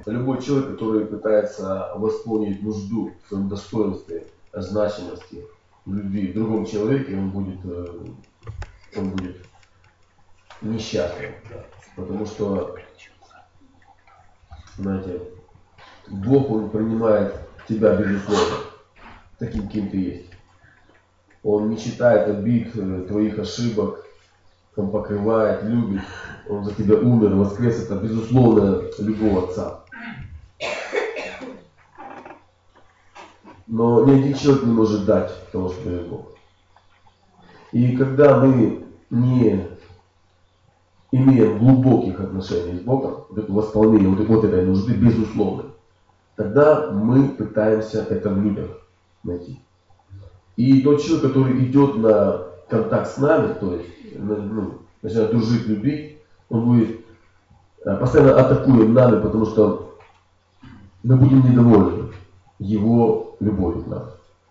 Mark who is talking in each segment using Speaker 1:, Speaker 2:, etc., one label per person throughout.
Speaker 1: Любой человек, который пытается восполнить нужду в своем достоинстве, значимости, любви в другом человеке, он будет несчастлив. Потому что, знаете, Бог, Он принимает тебя безусловно, таким, кем ты есть. Он не считает обид, твоих ошибок, Он покрывает, любит, Он за тебя умер, воскрес. Это безусловная любовь Отца. Но ни один человек не может дать того, что дает Бог. И когда мы не имеем глубоких отношений с Богом, вот это восполнение вот этой нужды, безусловно, тогда мы пытаемся это в людях найти. И тот человек, который идет на контакт с нами, то есть начинает дружить, любить, он будет постоянно атакуем нами, потому что мы будем недовольны его любовью к нам.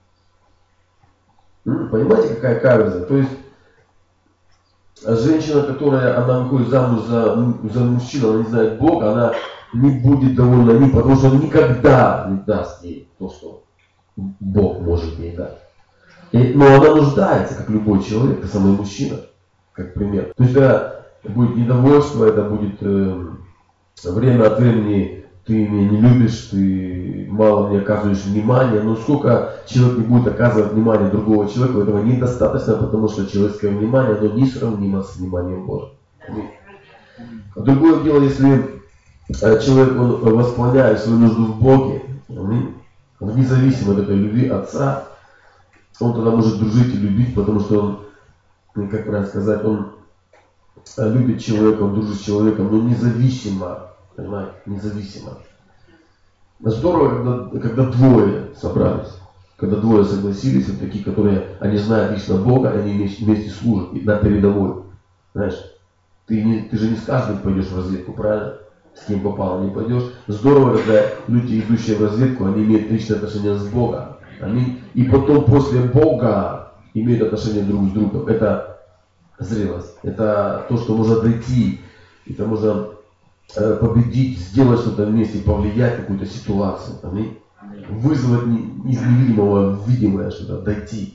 Speaker 1: Понимаете, какая каверза? То есть женщина, она выходит замуж за мужчину, она не знает Бога, она не будет довольна ним, потому что он никогда не даст ей то, что Бог может ей дать. Но она нуждается, как любой человек, это самый мужчина, как пример. То есть это будет недовольство, это будет время от времени ты меня не любишь, ты мало мне оказываешь внимания. Но сколько человек не будет оказывать внимание другого человека, этого недостаточно, потому что человеческое внимание, оно несравнимо с вниманием Божьим. Другое дело, если человек он восполняет свою нужду в Боге, независимо от этой любви Отца, он тогда может дружить и любить, потому что он, как правильно сказать, он любит человека, он дружит с человеком, но независимо, понимаете, независимо. Здорово, когда двое собрались, когда двое согласились, вот такие, которые, они знают лично Бога, они вместе служат на передовой. Знаешь, ты же не с каждым пойдешь в разведку, правильно? С кем попало, не пойдешь. Здорово, когда люди, идущие в разведку, они имеют личное отношение с Богом. И потом после Бога имеют отношения друг с другом. Это зрелость. Это то, что можно дойти. Это можно победить, сделать что-то вместе, повлиять на какую-то ситуацию. Вызвать из невидимого в видимое что-то, дойти.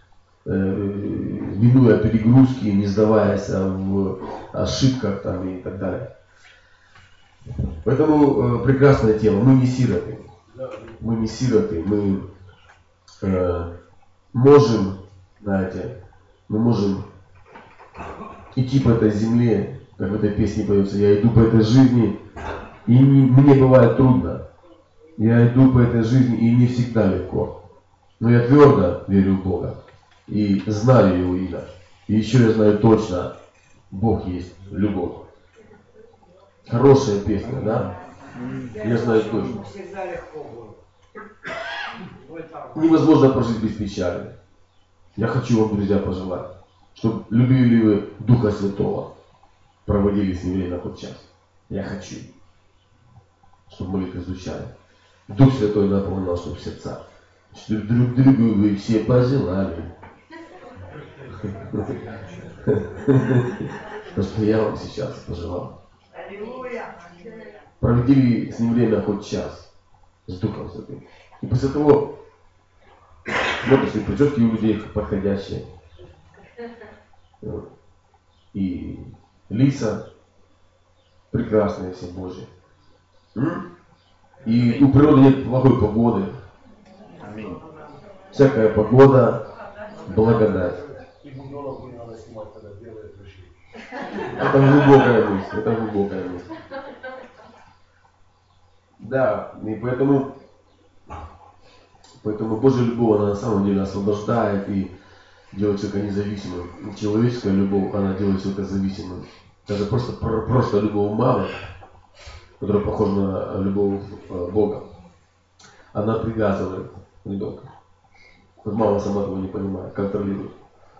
Speaker 1: Минуя перегрузки, не сдаваясь в ошибках и так далее. Поэтому прекрасная тема. Мы не сироты. Мы не сироты. Мы можем, знаете, мы можем идти по этой земле, как в этой песне поется, я иду по этой жизни, и мне бывает трудно. Я иду по этой жизни, и не всегда легко. Но я твердо верю в Бога и знаю Его имя. И еще я знаю точно, Бог есть любовь. Хорошая песня, да? Я знаю точно. Невозможно прожить без печали. Я хочу вам, друзья, пожелать, чтобы любили вы Духа Святого, проводили с ним время хоть час. Я хочу, чтобы молитвы звучали. Дух Святой наполнял, чтобы сердца. Чтобы друг другу вы все пожелали. То, что я вам сейчас пожелал. Проводили с ним время хоть час. С Духом Святым. И после того, смотришь, прически у людей подходящие. И лица прекрасные все Божьи. И у природы нет плохой погоды. Всякая погода — благодать. Это глубокая мысль. Это глубокая мысль. Да, и поэтому Божья любовь, она на самом деле освобождает и делает человека независимым. Человеческая любовь, она делает человека зависимым. Даже просто прошлая любовь мамы, которая похожа на любовь Бога, она привязывает ребенка. Вот мама сама этого не понимает, контролирует.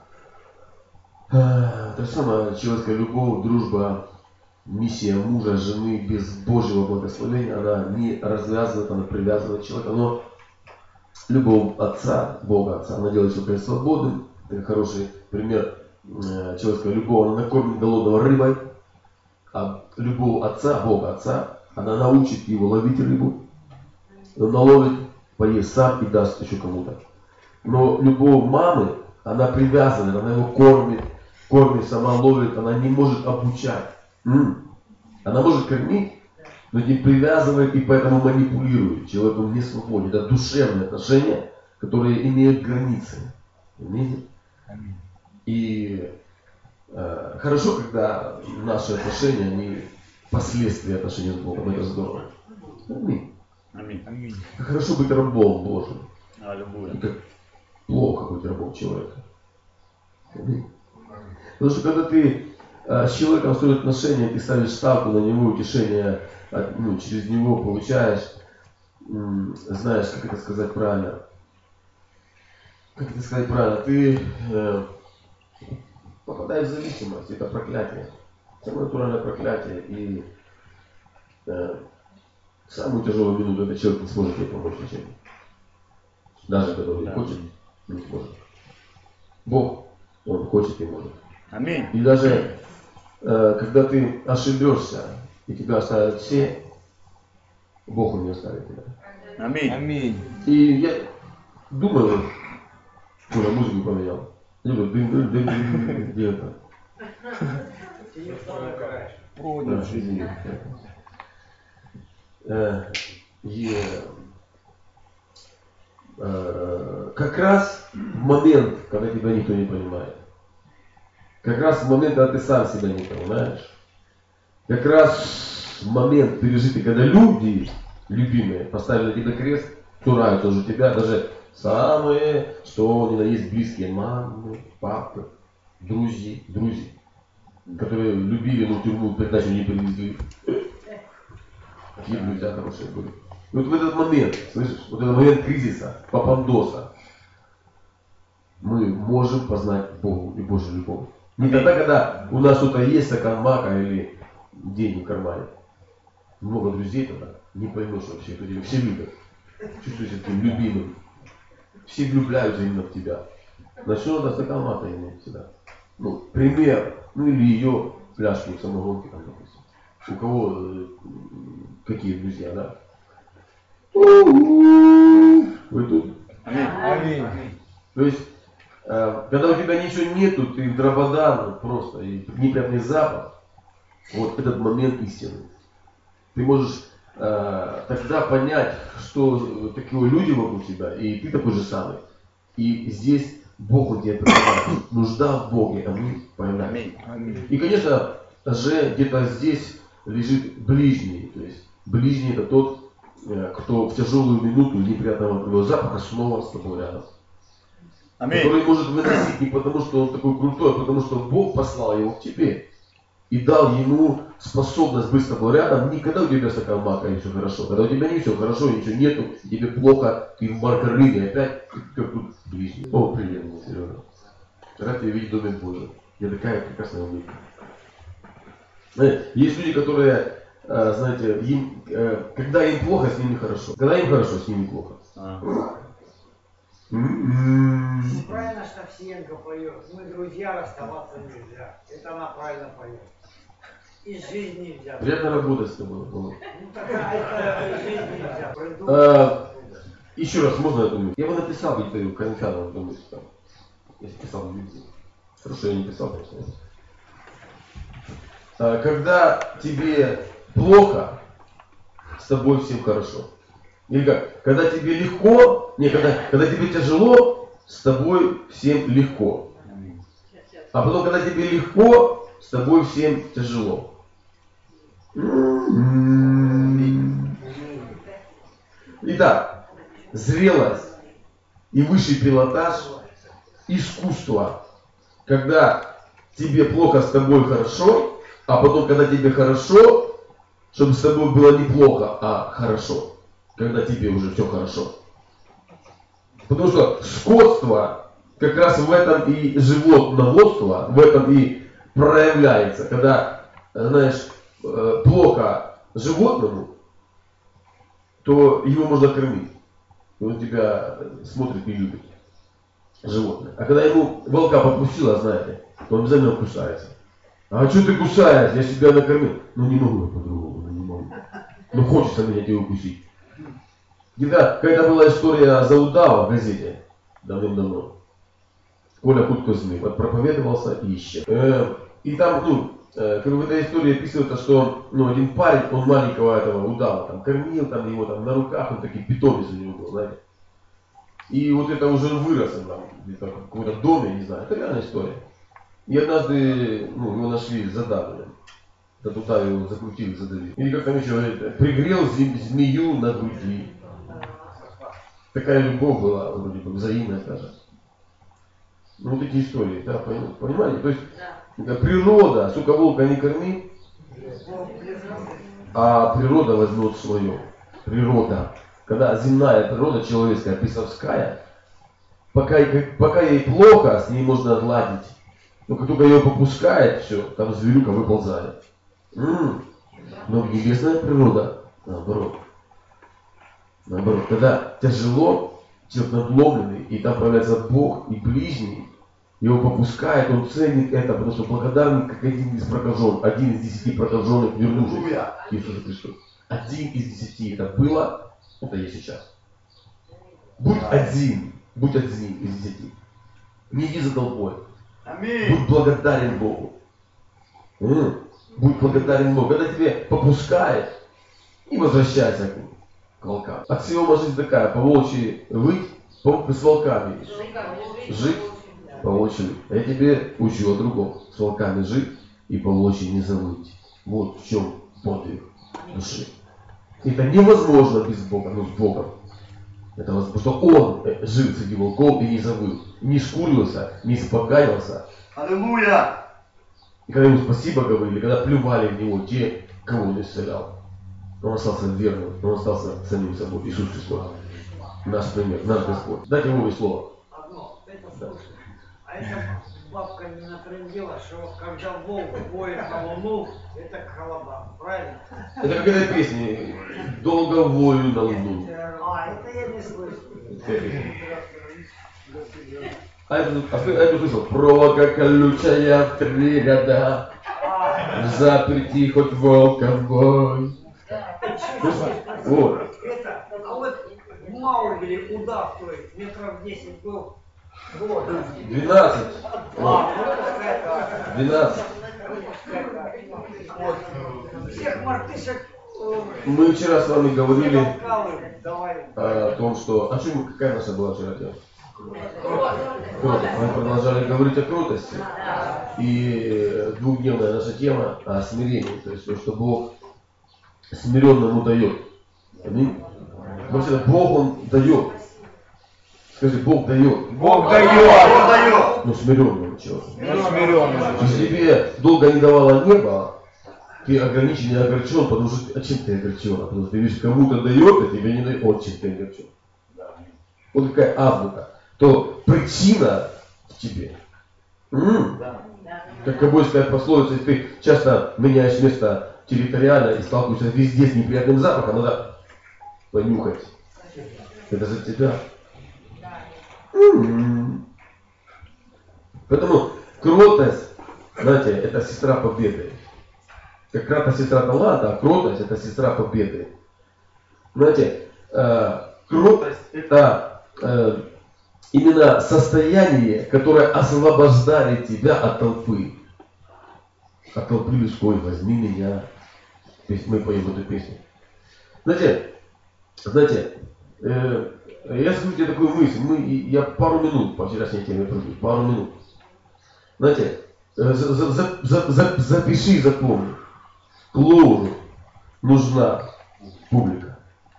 Speaker 1: То же самое, человеческая любовь, дружба, миссия мужа, жены без Божьего благословения, она не развязывает, она привязывает человека. Но любовь Отца, Бога Отца, она делает человека свободным. Это хороший пример. Человеческая любовь, она накормит голодного рыбой. А любовь Отца, Бога Отца, Она научит его ловить рыбу. Он наловит, поест сам и даст еще кому-то. Но любовь мамы, она привязана, она его кормит, сама ловит, она не может обучать. Она может кормить, но не привязывает и поэтому манипулирует. Человек он не свободен. Это душевные отношения, которые имеют границы. Понимаете? И хорошо, когда наши отношения, они последствия отношений с Богом. Это здорово. Аминь.
Speaker 2: Аминь.
Speaker 1: Хорошо быть рабом Божьим.
Speaker 2: Аллилуйя.
Speaker 1: И как плохо быть рабом человека. Аминь. Потому что когда ты с человеком строишь отношения, ты ставишь ставку на него, утешение, через него получаешь, знаешь, как это сказать правильно. Ты попадаешь в зависимость, это проклятие. Самое натуральное проклятие. И в самую тяжелую минуту этот человек не сможет тебе помочь ничем. Даже когда он не хочет, не сможет. Бог, Он хочет и может.
Speaker 2: Аминь.
Speaker 1: И даже когда ты ошибешься, и тебя оставят все, Бог Он не оставит тебя.
Speaker 2: Аминь.
Speaker 1: И я думаю, Коля музыку поменял. Я думаю, где это? Как раз в момент, когда тебя никто не понимает, как раз в момент, когда ты сам себя не понимаешь, как раз в момент пережитый, когда люди, любимые, поставили на тебя крест, цурают уже тебя, даже самые, что ни на есть близкие, мамы, папы, друзья, которые любили, но в тюрьму передачу не привезли. Какие друзья хорошие были. И вот в этот момент, слышишь, вот этот момент кризиса, папандоса, мы можем познать Богу и Божью любовь. Не тогда, когда у нас что-то есть, стакан мака или деньги в кармане. Много друзей тогда, не поймешь вообще, кто тебя все любят. Чувствуешь себя таким любимым. Все влюбляются именно в тебя. Начнешь надо стакан мака иметь всегда. Пример, или ее фляжку самогонки там, допустим. У кого какие друзья, да? Вы тут?
Speaker 2: Аминь.
Speaker 1: То есть, когда у тебя ничего нету, ты в дрободан просто, и неприятный запах, вот этот момент истины. Ты можешь тогда понять, что такие люди вокруг тебя, и ты такой же самый. И здесь Бог у тебя появляется. Нужда в Боге, аминь, появляется. И, конечно же, где-то здесь лежит ближний. То есть, ближний это тот, кто в тяжелую минуту неприятного твоего запаха снова с тобой рядом. Который может выносить не потому, что он такой крутой, а потому что Бог послал его к тебе. И дал ему способность быть с тобой рядом, не когда у тебя стакан мака и все хорошо. Когда у тебя не все хорошо, ничего нету, тебе плохо, ты в маргарine, опять как тут ближний. О, привет, Сережа. Рад тебя видеть в Доме Божьем. Я такая прекрасная улыбка. Есть люди, которые, знаете, когда им плохо, с ними хорошо. Когда им хорошо, с ними плохо.
Speaker 3: Правильно, что Овсиенко поет. Мы друзья, расставаться нельзя. Это она правильно поет. Из жизни нельзя.
Speaker 1: Приятно работать с тобой.
Speaker 3: Это из жизни нельзя.
Speaker 1: Еще раз, можно я думаю? Я бы написал где-то в Коринфянам, думаю, там. Если писал в Библии. Хорошо, я не писал, конечно. Когда тебе плохо, с тобой всем хорошо. Или как? Когда тебе легко, когда тебе тяжело, с тобой всем легко. А потом, когда тебе легко, с тобой всем тяжело. Итак, зрелость и высший пилотаж – искусство. Когда тебе плохо, с тобой хорошо, а потом, когда тебе хорошо, чтобы с тобой было не плохо, а хорошо. Когда тебе уже все хорошо. Потому что скотство как раз в этом и животноводство, в этом и проявляется. Когда, знаешь, плохо животному, то его можно кормить. И он тебя смотрит и любит. Животное. А когда ему волка попустила, знаете, то он обязательно кусается. А что ты кусаешь? Я себя накормил. Ну не могу я по-другому, не могу. Ну хочется меня тебе укусить. Когда была история за удава в газете, давным-давно, Коля Куткозмин проповедовался и исчез. И там, как в этой истории описывается, что один парень, он маленького этого удава там кормил, там его там на руках, он такой питомец у него был, знаете. И вот это уже вырос он там, где-то в каком-то доме, не знаю, это реальная история. И однажды его нашли задавленным. Да туда его закрутили, задавили. Или как там еще говорит, пригрел змею на груди. Такая любовь была, вроде бы, взаимная даже. Вот такие истории, да, понимаете? То есть природа, сука, волка не корми, а природа возьмет свое. Природа. Когда земная природа, человеческая, бесовская, пока ей плохо, с ней можно отладить. Но как только ее попускает, все, там зверюка выползает. Но небесная природа, наоборот. Наоборот, когда тяжело, человек надломленный, и там появляется Бог и ближний, его попускает, он ценит это, потому что благодарный, как один из прокаженных, 1 из 10 прокаженных вернувшихся к Иисусу Христу. 1 из 10 это было, это есть сейчас. Будь один из 10. Не иди за толпой. Будь благодарен Богу. Будь благодарен Богу. Когда тебе попускает, и возвращайся к волкам. Аксиома жизнь такая, по волчьи выть, с волками жить, по волчьи выть. А я тебе учу о другом. С волками жить и по волчьи не завыть. Вот в чем подвиг души. Это невозможно без Бога, но с Богом. Это возможно, потому что Он жил среди волков и не завыл. Не шкурился, не испоганился.
Speaker 2: Аллилуйя!
Speaker 1: И когда ему спасибо говорили, когда плювали в него те, кого он исцелял. Он остался верным, он остался самим собой. Иисус Христос. Наш пример, наш Господь. Дайте Вове слово.
Speaker 3: Одно, это слушай. А эта бабка не натрындела, что когда волк воет на луну, это колобан, правильно?
Speaker 1: Это как этой песни. Долго вою на луну.
Speaker 3: Это я не слышу.
Speaker 1: А это слышал. Проволока колючая в 3 ряда. Заперти хоть волком бой. Вот.
Speaker 3: Это, а вот Маугли удав, то есть метров 10 был. Вот.
Speaker 1: 12. Вот. 12.
Speaker 3: Всех мартышек.
Speaker 1: Мы вчера с вами говорили
Speaker 3: Давай.
Speaker 1: о том, что... какая наша была вчера тема? Кротость. Мы продолжали говорить о кротости. И двухдневная наша тема о смирении. То есть, что Бог смиренному дает. Аминь. Вообще, Бог Он дает. Скажи, Бог дает.
Speaker 2: Бог дает!
Speaker 1: Ну, смиренному человеку.
Speaker 2: Смиренному.
Speaker 1: Если тебе долго не давало небо, ты ограничен и огорчен, потому что... А чем ты огорчен? Потому что ты видишь, кому-то дает, а тебе не дает. Вот чем ты огорчен. Вот какая азбука. То причина в тебе. Как кобойская пословица, если ты часто меняешь место территориально и сталкиваешься везде с неприятным запахом, надо понюхать. Это за тебя. Поэтому кротость, знаете, это сестра победы. Как кротость сестра таланта, а кротость это сестра победы. Знаете, кротость это именно состояние, которое освобождает тебя от толпы. От толпы людской, возьми меня. Мы поем эту песню. Знаете, я скажу тебе такую мысль. Я пару минут по вчерашней теме пройду. Пару минут. Знаете, запиши, запомни. Клоуну нужна публика.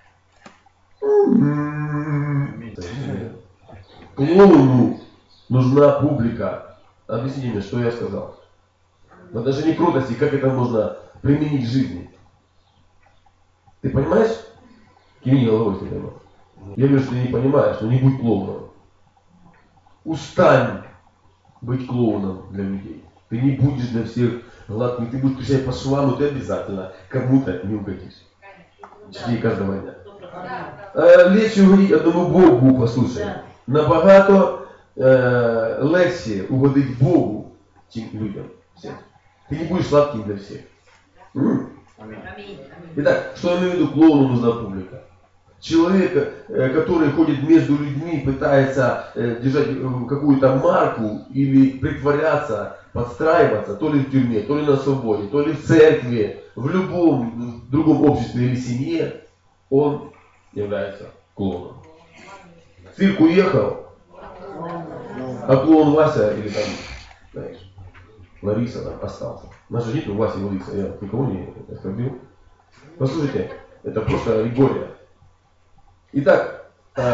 Speaker 1: Клоуну нужна публика. Объясните мне, что я сказал. Но даже не кротости, как это можно применить в жизни. Ты понимаешь? Кивни головой, если понимаешь. Я вижу, что ты не понимаешь, но не будь клоуном. Устань быть клоуном для людей. Ты не будешь для всех гладким, ты будешь кричать по швам, но ты обязательно кому-то не угодишь. В течение каждого дня. Легче угодить одному Богу, послушай. Набагато легче угодить Богу, чем людям. Всем. Ты не будешь сладким для всех. Итак, что я имею в виду, клоуну нужна публика? Человек, который ходит между людьми, пытается держать какую-то марку или притворяться, подстраиваться, то ли в тюрьме, то ли на свободе, то ли в церкви, в любом другом обществе или семье, он является клоуном. Цирк уехал, а клоун Вася или там, знаешь, Лариса там остался. Наша нет Вася и Лариса, я никого не оскорбил. Послушайте, это просто аллегория. Итак,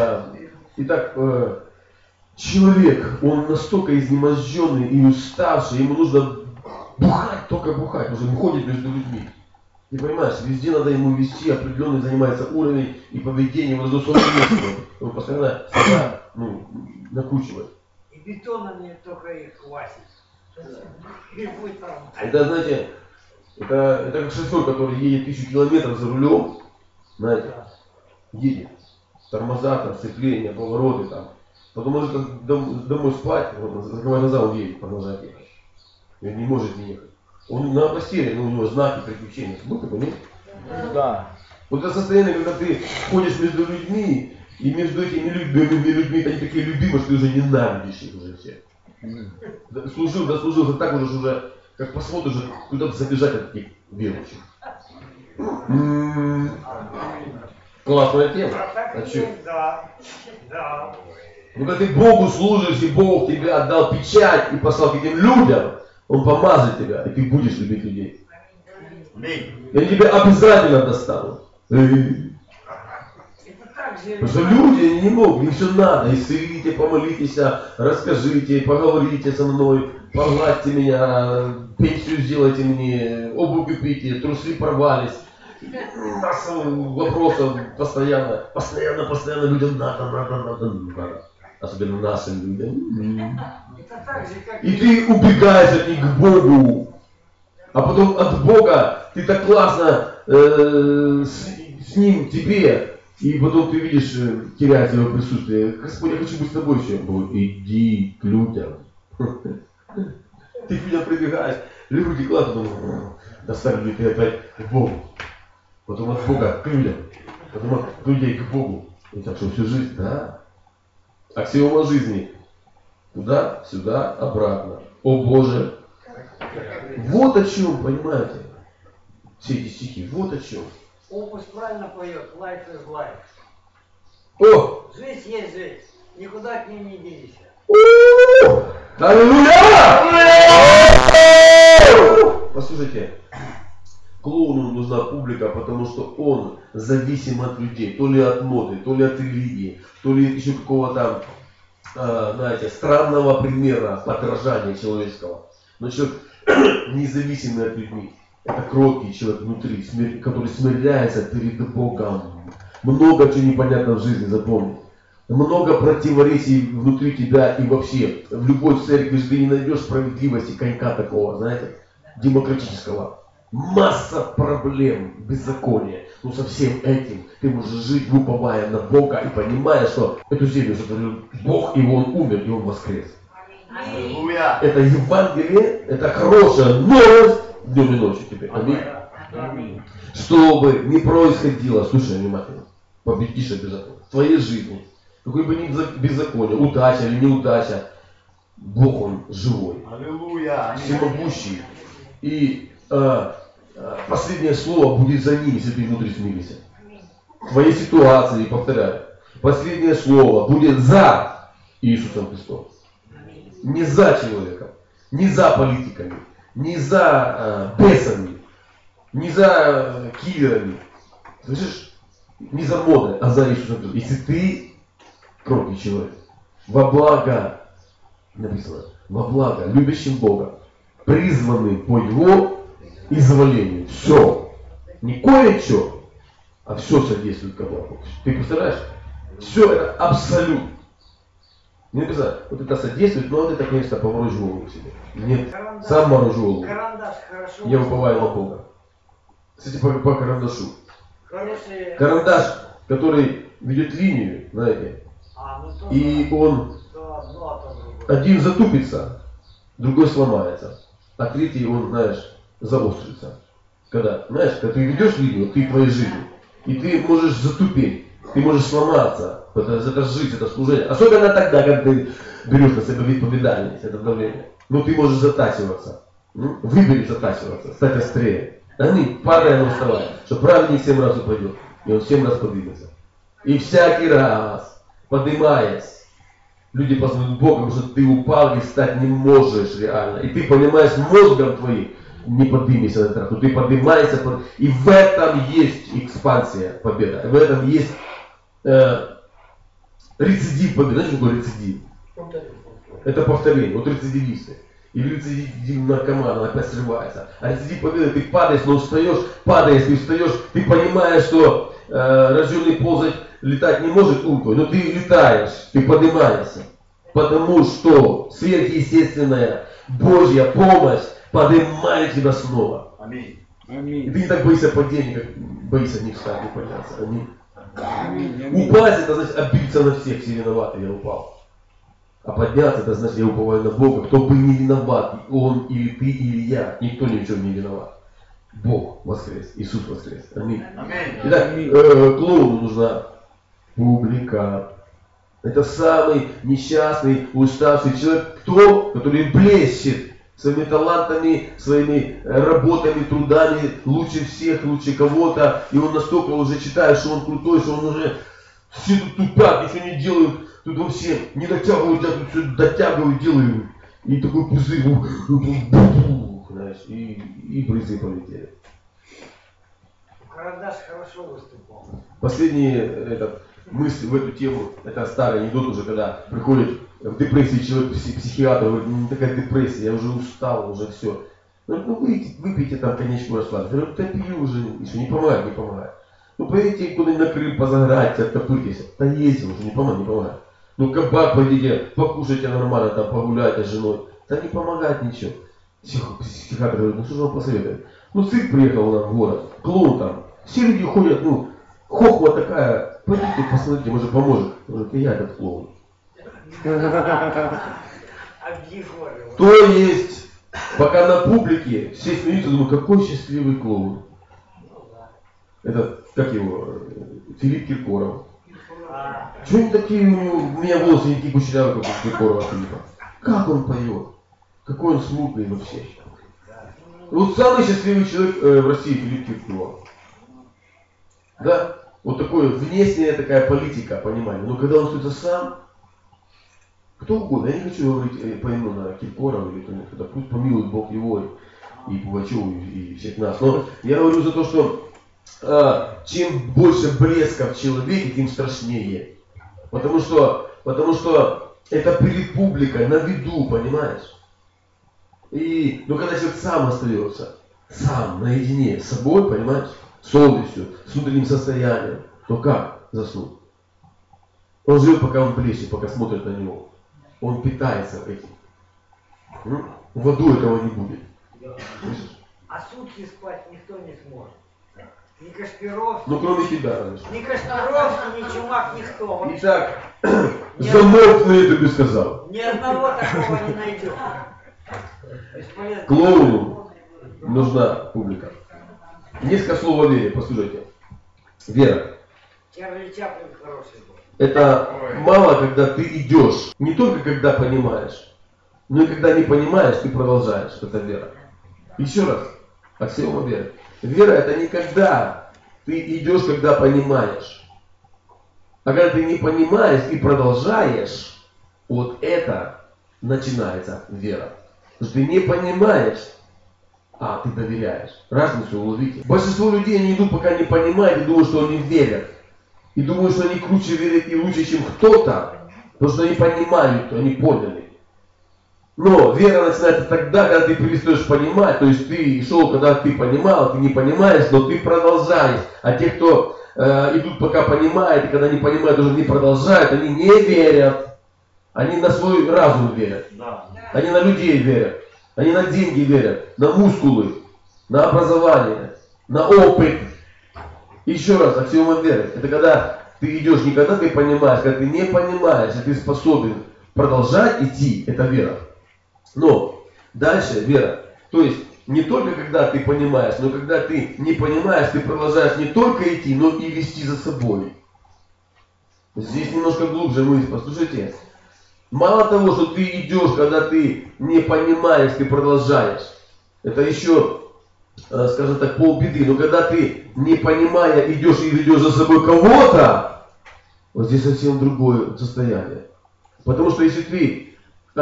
Speaker 1: человек, он настолько изнеможденный и уставший, ему нужно бухать, только бухать, уже не ходит между людьми. Ты понимаешь, везде надо ему вести, определенный занимается уровень и поведение, его нужно совместно. Он постоянно себя накручивает.
Speaker 3: И бетоном мне только их хватит.
Speaker 1: Это, знаете, это как шофер, который едет 1000 километров за рулем, знаете, едет. Тормоза, там, сцепления, повороты там. Потом может как домой спать, закрывая глаза, он едет, продолжает ехать. И он не может не ехать. Он на постели, у него знаки приключения. Был такой, нет?
Speaker 2: Да.
Speaker 1: Вот это состояние, когда ты ходишь между людьми, и между этими людьми они такие любимые, что ты уже ненавидишь их уже все. Дослужился так уже, как посмотришь, уже куда-то забежать от таких верующих. Классная тема. А что?
Speaker 3: Да.
Speaker 1: Ну когда ты Богу служишь, и Бог тебе отдал печать и послал к этим людям, Он помазает тебя, и ты будешь любить людей. И они тебя обязательно достанут. Потому что люди они не могут, им все надо. Исцелите, помолитесь, расскажите, поговорите со мной, погладьте меня, пенсию сделайте мне, обувь купите, трусы порвались. Масса вопросов постоянно людям надо. Особенно нашим людям. И ты убегаешь от них к Богу. А потом от Бога ты так классно с Ним, тебе. И потом ты видишь, теряется Его присутствие. Господи, я хочу быть с тобой еще. Говорит, иди к людям. Ты к людям прибегаешь. Люди кладут, потом доставили ты опять к Богу. Потом от Бога к людям. Потом от людей к Богу. И так что всю жизнь, да. Аксиома жизни. Туда, сюда, обратно. О Боже. Вот о чем, понимаете? Все эти стихи. Вот о чем.
Speaker 3: Опус правильно поет. Life is life.
Speaker 1: О!
Speaker 3: Жизнь есть жизнь. Никуда к ней не денешься.
Speaker 1: Аллилуйя! Послушайте. Клоуну нужна публика, потому что он зависим от людей, то ли от моды, то ли от религии, то ли еще какого-то, знаете, странного примера подражания человеческого. Но человек независимый от людей. Это кроткий человек внутри, который смиряется перед Богом. Много чего непонятно в жизни, запомни. Много противоречий внутри тебя и вообще. В любой церкви ты не найдешь справедливости, конька такого, знаете, демократического. Масса проблем, беззакония. Но со всем этим ты можешь жить, уповая на Бога и понимая, что эту землю сотворил Бог, и Он умер, и Он воскрес.
Speaker 2: Аллилуйя.
Speaker 1: Это Евангелие, это хорошая новость днем и ночью тебе. Аминь. Что бы ни происходило, слушай внимательно, победишь обязательно в твоей жизни. Какой бы ни беззаконие, удача или неудача, Бог Он живой,
Speaker 2: Аллилуйя.
Speaker 1: всемогущий. И последнее слово будет за ним, если ты внутри смиришься. В твоей ситуации, повторяю, последнее слово будет за Иисусом Христом. Не за человеком, не за политиками, не за бесами, не за киллерами. Слышишь? Не за модой, а за Иисусом Христом. Если ты кроткий человек, во благо, написано, во благо, любящим Бога, призванный по Его изволению. Все. Не кое-что, а все содействует ко благу. Ты представляешь? Все это абсолют. Не написано, вот это содействует, но вот это, конечно, поморочь голову себе. Нет,
Speaker 3: Карандаш.
Speaker 1: сам морочь голову.
Speaker 3: Карандаш хорошо.
Speaker 1: Я уповаю на Бога. Кстати, по карандашу.
Speaker 3: Хорошие.
Speaker 1: Карандаш, который ведет линию, знаете,
Speaker 3: То
Speaker 1: и он
Speaker 3: то одно, то другое.
Speaker 1: один затупится, другой сломается, а третий, он, знаешь, заострится. Когда, знаешь, когда ты ведешь видео, ты в твоей жизни, и ты можешь затупить, ты можешь сломаться. Это жизнь, это служение. Особенно тогда, когда ты берешь на себя відповідальність, это давление. Но ты можешь затачиваться. Выбери затачиваться, стать острее. Аминь. Падая, но вставай. Что праведник 7 раз упадет, и он 7 раз поднимется. И всякий раз, поднимаясь, люди познают Бога, потому что ты упал и встать не можешь реально. И ты понимаешь мозгом твоим, не поднимешься на этот раз, но ты поднимаешься, и в этом есть экспансия, победа. В этом есть рецидив победы. Знаешь, что такое рецидив? Это повторение. Вот рецидивисты. Или рецидив наркомана, опять срывается. А рецидив победы, ты падаешь, но встаешь, падаешь, ты встаешь, ты понимаешь, что рожденный ползать, летать не может ум твой, но ты летаешь, ты поднимаешься. Потому что сверхъестественная Божья помощь поднимает тебя снова.
Speaker 2: Аминь.
Speaker 1: И ты не так боишься падения, как боишься не встать, не подняться. Аминь. Упасть, это значит обидеться на всех, все виноваты, я упал. А подняться, это значит, я уповаю на Бога, кто бы не виноват, он или ты, или я, никто ни в чем не виноват. Бог воскрес, Иисус воскрес. Аминь. Итак, клоуну нужна публика. Это самый несчастный, уставший человек, который блещет своими талантами, своими работами, трудами, лучше всех, лучше кого-то. И он настолько уже считает, что он крутой, что он уже все тут тупят, ничего не делают, тут вообще не дотягивают, я тут все дотягиваю, делаю. И такой пузырь, знаешь, и брызги полетели.
Speaker 3: Карандаш хорошо выступал.
Speaker 1: Последний мысль в эту тему, это старый анекдот уже, когда приходит в депрессии человек, психиатр, говорит, не такая депрессия, я уже устал, уже все. Ну выпейте там коньячку расслабьтесь. Я говорю, да пью уже, еще не помогает, не помогает. Ну поедете куда-нибудь на Крым, позаграйте, откопытесь. Да есть уже, не помогает, не помогает. Ну кабак пойдите, покушайте нормально, там погуляйте с женой. Да не помогает ничего. Психиатр говорит, ну что же вам посоветовать? Ну цирк приехал нам в город, клоун там. Все люди ходят, ну, хохма такая, пойдите посмотрите, может поможет. Он говорит, я этот клоун. То есть, пока на публике все смеются, думаю, какой счастливый клоун. Это, как его, Филипп Киркоров. Чего они такие, у меня волосы не такие кучерявые, как у Киркорова Филиппа. Как он поет? Какой он смутный вообще. Вот самый счастливый человек в России Филипп Киркоров. Да? Вот такое внешняя такая политика, понимание. Но когда он остается сам, кто угодно, я не хочу говорить по имени на Киркорова или кто-то, пусть помилует Бог его и Пугачеву и всех нас. Но я говорю за то, что чем больше блеска в человеке, тем страшнее. Потому что это перед публикой, на виду, понимаешь? Но когда человек сам остается, сам, наедине с собой, понимаешь, с совестью, с внутренним состоянием, то как заснуть? Он живет, пока он блещет, пока смотрит на него. Он питается этим. В аду этого не будет.
Speaker 3: А сутки спать никто не сможет. Ни Кашпировский,
Speaker 1: ну кроме тебя, конечно.
Speaker 3: ни Кашпировский, ни Чумак, никто.
Speaker 1: Итак, замолкни, я тебе сказал.
Speaker 3: Ни одного такого не найдет.
Speaker 1: Клоуну нужна публика. Несколько слов о вере, послушайте. Вера.
Speaker 3: Чарли Чаплин хороший был.
Speaker 1: Это мало, когда ты идешь. Не только когда понимаешь, но и когда не понимаешь, ты продолжаешь. Это вера. Еще раз. Аксиома веры. Вера это не когда ты идешь, когда понимаешь. А когда ты не понимаешь и продолжаешь, вот это начинается вера. Потому что ты не понимаешь, а ты доверяешь. Разницу уловите. Большинство людей не идут, пока не понимают и думают, что они верят. И думают, что они круче верят и лучше, чем кто-то, потому что они понимают, что они поняли. Но вера начинается тогда, когда ты перестаешь понимать. То есть ты шел, когда ты понимал, ты не понимаешь, но ты продолжаешь. А те, кто идут, пока понимают, и когда не понимают, уже не продолжают, они не верят. Они на свой разум верят. Они на людей верят. Они на деньги верят, на мускулы, на образование, на опыт. Еще раз, аксиома веры. Это когда ты идешь не когда ты понимаешь, когда ты не понимаешь, и ты способен продолжать идти, это вера. Но дальше вера. То есть не только когда ты понимаешь, но когда ты не понимаешь, ты продолжаешь не только идти, но и вести за собой. Здесь немножко глубже мысль, послушайте. Мало того, что ты идешь, когда ты не понимаешь, ты продолжаешь. Это еще, скажем так, полбеды. Но когда ты, не понимая, идешь и ведешь за собой кого-то, вот здесь совсем другое состояние. Потому что если ты,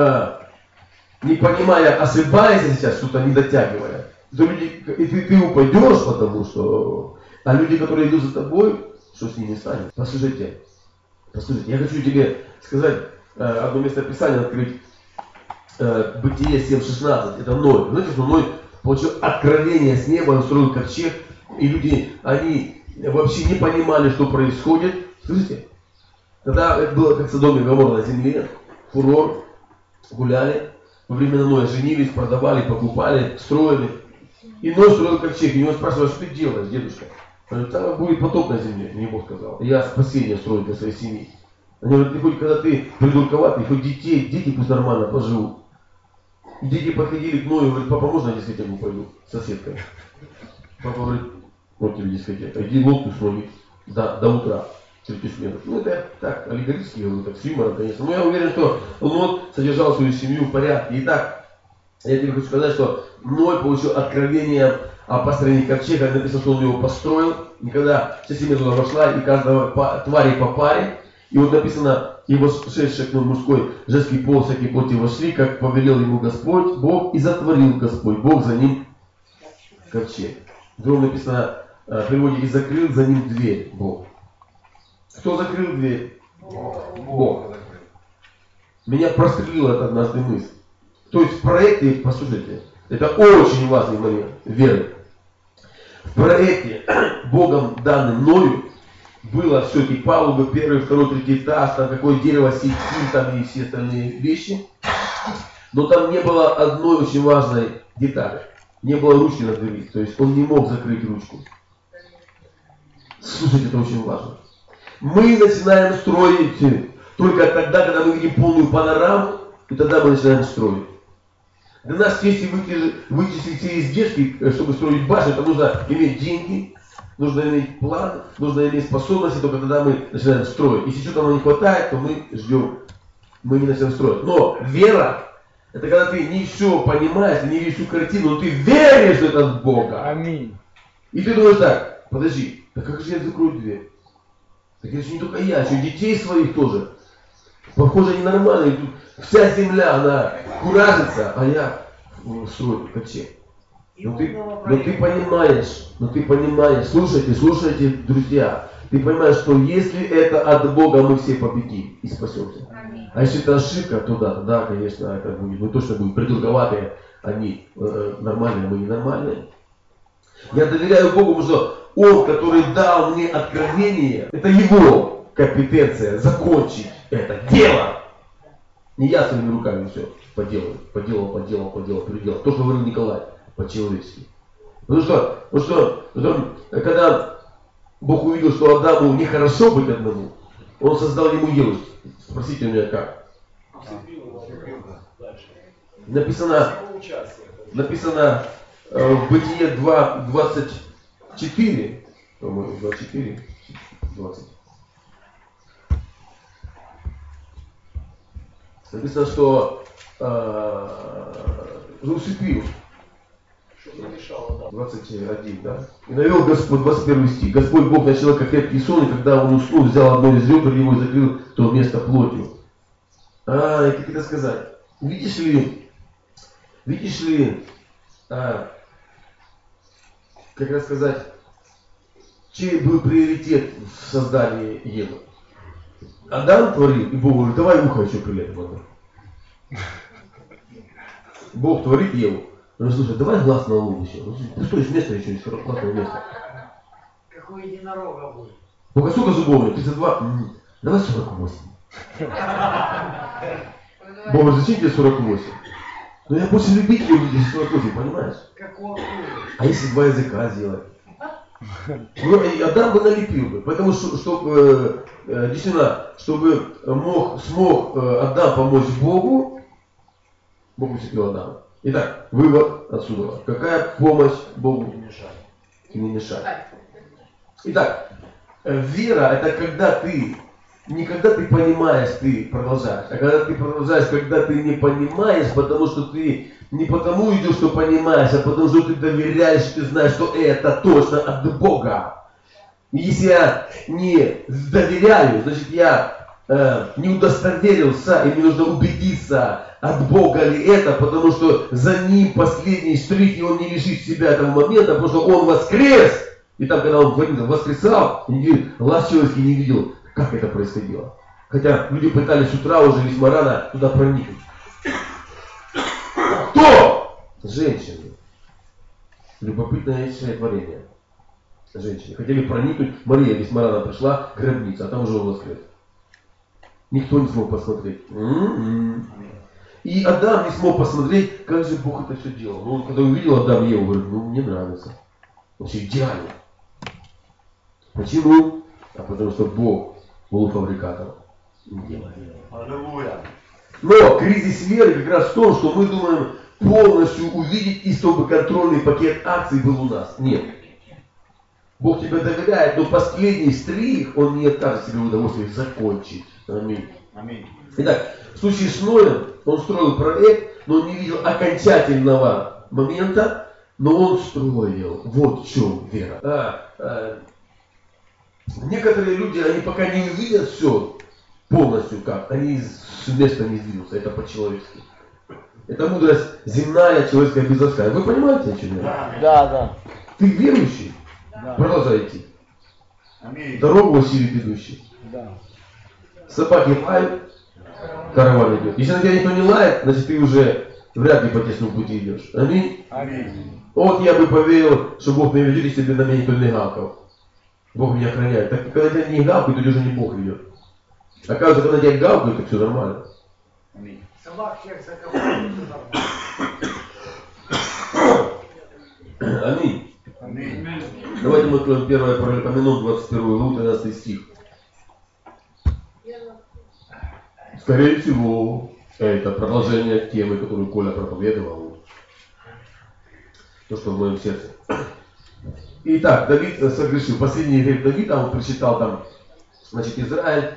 Speaker 1: не понимая, ошибаешься сейчас, что-то не дотягивая, то люди, и ты упадешь, потому что... А люди, которые идут за тобой, что с ними станет? Послушайте, я хочу тебе сказать одно место Писания, открыть Бытие 7:16. Это Ной. Знаете, что Ной получил откровение с неба, он строил ковчег, и люди, они вообще не понимали, что происходит. Слышите? Тогда это было как Содом и Гоморра на земле, фурор, гуляли, во время Ноя женились, продавали, покупали, строили. И Ной строил ковчег, и его спрашивают, что ты делаешь, дедушка? Он говорит, там будет потоп на земле, мне Бог сказал. Я спасение строю для своей семьи. Они говорят, ты хоть когда ты придурковатый, хоть дети пусть нормально поживут. И дети подходили к Ною и говорят, папа, можно я на дискотеку пойду с соседкой? Папа говорит, вот тебе дискотека, иди лодку строить до утра, третью смену. Ну это так, аллегорически говорю, так с юмором, конечно. Но я уверен, что Лот содержал свою семью в порядке. Итак, я тебе хочу сказать, что Ной получил откровение о построении ковчега, написано, что он его построил, и когда вся семья туда вошла, и каждого твари по паре, и вот написано, и вошедший мужской женский пол всякие плоти вошли, как повелел ему Господь, Бог, и затворил Господь, Бог за ним ковчег. Другом написано, в переводе, и закрыл за ним дверь, Бог. Кто закрыл дверь? Бог. Меня прострелила эта однажды мысль. То есть в проекте, послушайте, это очень важный момент веры. В проекте Богом данным Ною было все эти палубы, первый, второй, третий этаж, там какое дерево, сеть, там и все остальные вещи. Но там не было одной очень важной детали. Не было ручки на двери. То есть он не мог закрыть ручку. Слушайте, это очень важно. Мы начинаем строить только тогда, когда мы видим полную панораму, и тогда мы начинаем строить. Для нас, если вычислить все издержки, чтобы строить башню, то нужно иметь деньги, нужно иметь план, нужно иметь способности, только тогда мы начинаем строить. Если что-то нам не хватает, то мы ждем, мы не начинаем строить. Но вера, это когда ты не все понимаешь, ты не видишь всю картину, но ты веришь, что это от Бога.
Speaker 4: Аминь.
Speaker 1: И ты думаешь так, подожди, да как же я закрою дверь? Так это же не только я, еще и детей своих тоже. Похоже, ненормально. Вся земля, она куражится, а я строю ковчег. Но ты понимаешь, слушайте, друзья, ты понимаешь, что если это от Бога, мы все победим и спасемся. А если это ошибка, то да, тогда, конечно, это будет, мы точно будем придурковатые, они нормальные, мы ненормальные. Я доверяю Богу, потому что Он, который дал мне откровение, это Его компетенция закончить это дело. Не я своими руками все поделал, переделал. То, что говорил Николай, по-человечески. Потому что когда Бог увидел, что Адаму нехорошо быть одному, Он создал ему Еву. Спросите у меня как. Написано в Бытие 2:24, по-моему, 24, 20. Написано, что усыпил. 21, да? И навел Господь, 21 стих. Господь Бог на человека крепкий сон, и когда он уснул, взял одно из ребер его и закрыл то место плотью. И как это сказать? Видишь ли, как это сказать, чей был приоритет в создании Евы? Адам творил, и Бог говорит, давай ухо еще прилепим. Бог творит Еву. Он говорит, слушай, давай глаз на луну еще. Ты что, из места еще, из классного места.
Speaker 3: Какой единорога будет?
Speaker 1: Ну-ка, сколько зубов? 32? Давай 48. Бог говорит, зачем тебе 48? Ну я больше любить люблю 48, понимаешь?
Speaker 3: Какого?
Speaker 1: А если 2 языка сделать? Ну, и Адам бы налепил бы. Поэтому, чтобы действительно, чтобы смог Адам помочь Богу, Бог усыпил Адама. Итак, вывод отсюда. Какая помощь Богу не мешает. Итак, вера это когда ты, не когда ты понимаешь, ты продолжаешь, а когда ты продолжаешь, когда ты не понимаешь, потому что ты не потому идешь, что понимаешь, а потому что ты доверяешь, ты знаешь, что это точно от Бога. И если я не доверяю, значит я не удостоверился, и мне нужно убедиться, от Бога ли это, потому что за ним последний штрих, и он не лишит себя этого момента, потому что он воскрес. И там, когда он воскресал, глаз человеческий не видел, как это происходило. Хотя люди пытались с утра уже весьма рано туда проникнуть. Кто? Женщины. Любопытное творение. Женщины. Хотели проникнуть. Мария весьма рано пришла, гробница, а там уже он воскрес. Никто не смог посмотреть. И Адам не смог посмотреть, как же Бог это все делал. Ну, когда увидел Адам Еву, говорит, ну мне нравится. Вообще идеально. Почему? А потому что Бог полуфабрикатом не делает.
Speaker 2: Аллилуйя.
Speaker 1: Но кризис веры как раз в том, что мы думаем полностью увидеть, и чтобы контрольный пакет акций был у нас. Нет. Бог тебе доверяет, но последний штрих, он не откажет себе удовольствие закончить. Аминь.
Speaker 2: Аминь.
Speaker 1: Итак, в случае с Ноем, он строил проект, но он не видел окончательного момента, но он строил. Вот в чем вера. Некоторые люди, они пока не увидят все полностью как, они с места не сдвинутся. Это по-человечески. Это мудрость земная, человеческая, бесовская. Вы понимаете, о чем я?
Speaker 2: Да.
Speaker 1: Ты верующий?
Speaker 2: Да.
Speaker 1: Продолжай идти.
Speaker 2: Аминь.
Speaker 1: Дорогу осилит идущий.
Speaker 2: Да.
Speaker 1: Собаки лают, караван идет. Если на тебя никто не лает, значит ты уже вряд ли по тесному пути идешь. Аминь.
Speaker 2: Аминь.
Speaker 1: Вот я бы поверил, что Бог меня ведет, если бы на меня никто не гавкал. Бог меня охраняет. Так когда тебя не гавкают, то уже не Бог ведет. Оказывается, когда тебя гавкают, то все нормально.
Speaker 2: Аминь.
Speaker 3: Собак всех закопали, все нормально.
Speaker 1: Аминь.
Speaker 2: Аминь.
Speaker 1: Давайте мы откроем 1 Паралипоменон, 21 главу, 13 стих. Скорее всего, это продолжение темы, которую Коля проповедовал. То, что в моем сердце. Итак, Давид согрешил. Последний грех Давида, он прочитал там, значит, Израиль.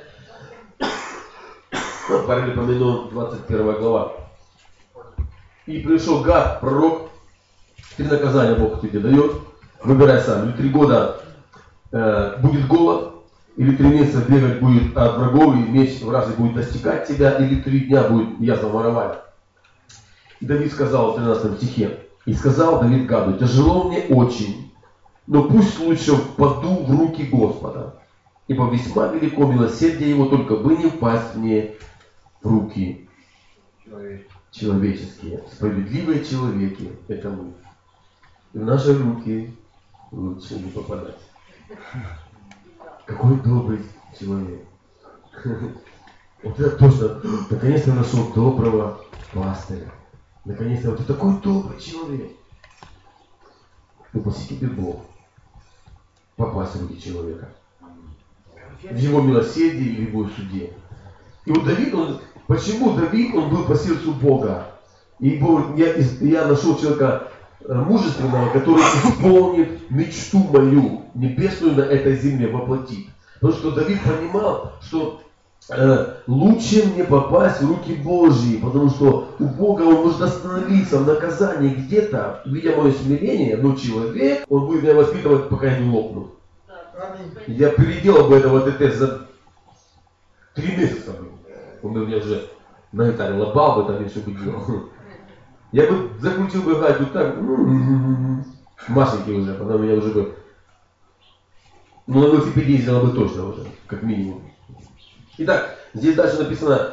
Speaker 1: Паралипоменон, 21 глава. И пришел Гад, пророк. 3 наказания Бог тебе дает. Выбирай сам. Или 3 года будет голод, или 3 месяца бегать будет от врагов, и меч вражий будет достигать тебя, или 3 дня будет ясно воровать. И Давид сказал в 13 стихе, и сказал Давид Гаду, тяжело мне очень, но пусть лучше впаду в руки Господа, ибо весьма велико милосердие его, только бы не впасть мне в руки человеческие. Справедливые человеки, это мы. И в наши руки лучше не попадать. Какой добрый человек. Вот это точно. Наконец-то я нашел доброго пастыря. Наконец-то вот ты такой добрый человек. Упаси тебе Бог попасть в руки человека. В его милосердии или в его суде. И вот Давид, почему Давид, он был по сердцу Бога? И я нашел человека мужественного, который исполнит мечту мою, небесную на этой земле воплотит. Потому что Давид понимал, что лучше мне попасть в руки Божьи, потому что у Бога он может остановиться в наказании где-то, видя мое смирение, но человек, он будет меня воспитывать, пока я не лопну. Я переделал бы этого ТТ за 3 месяца. Он бы меня уже на гитаре лобал бы, там и все бы делал. Я бы закрутил бы гайку так, Машеньки уже, потом меня уже бы, ну на велосипеде ездила бы точно уже, как минимум. Итак, здесь дальше написано,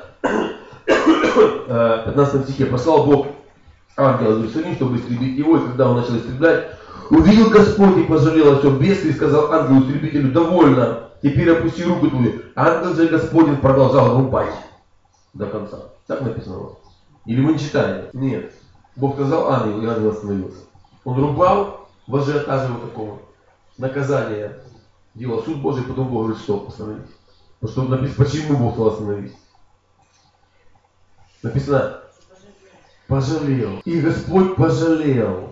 Speaker 1: в 15 стихе, послал Бог ангела в Иерусалим, чтобы истребить его, и когда он начал истреблять, увидел Господь и пожалел о всем бедствии, и сказал ангелу-истребителю, довольно, теперь опусти руку твою. Ангел же Господень продолжал рубать до конца. Так написано у вас? Или вы не читаете? Нет. Бог сказал ангелу, и ангел остановился. Он рубал в ажиотаже вот такого наказания. Делал суд Божий, потом Бог говорит, что остановись. Потому что написано, почему Бог сказал остановись. Написано, пожалел. И Господь пожалел.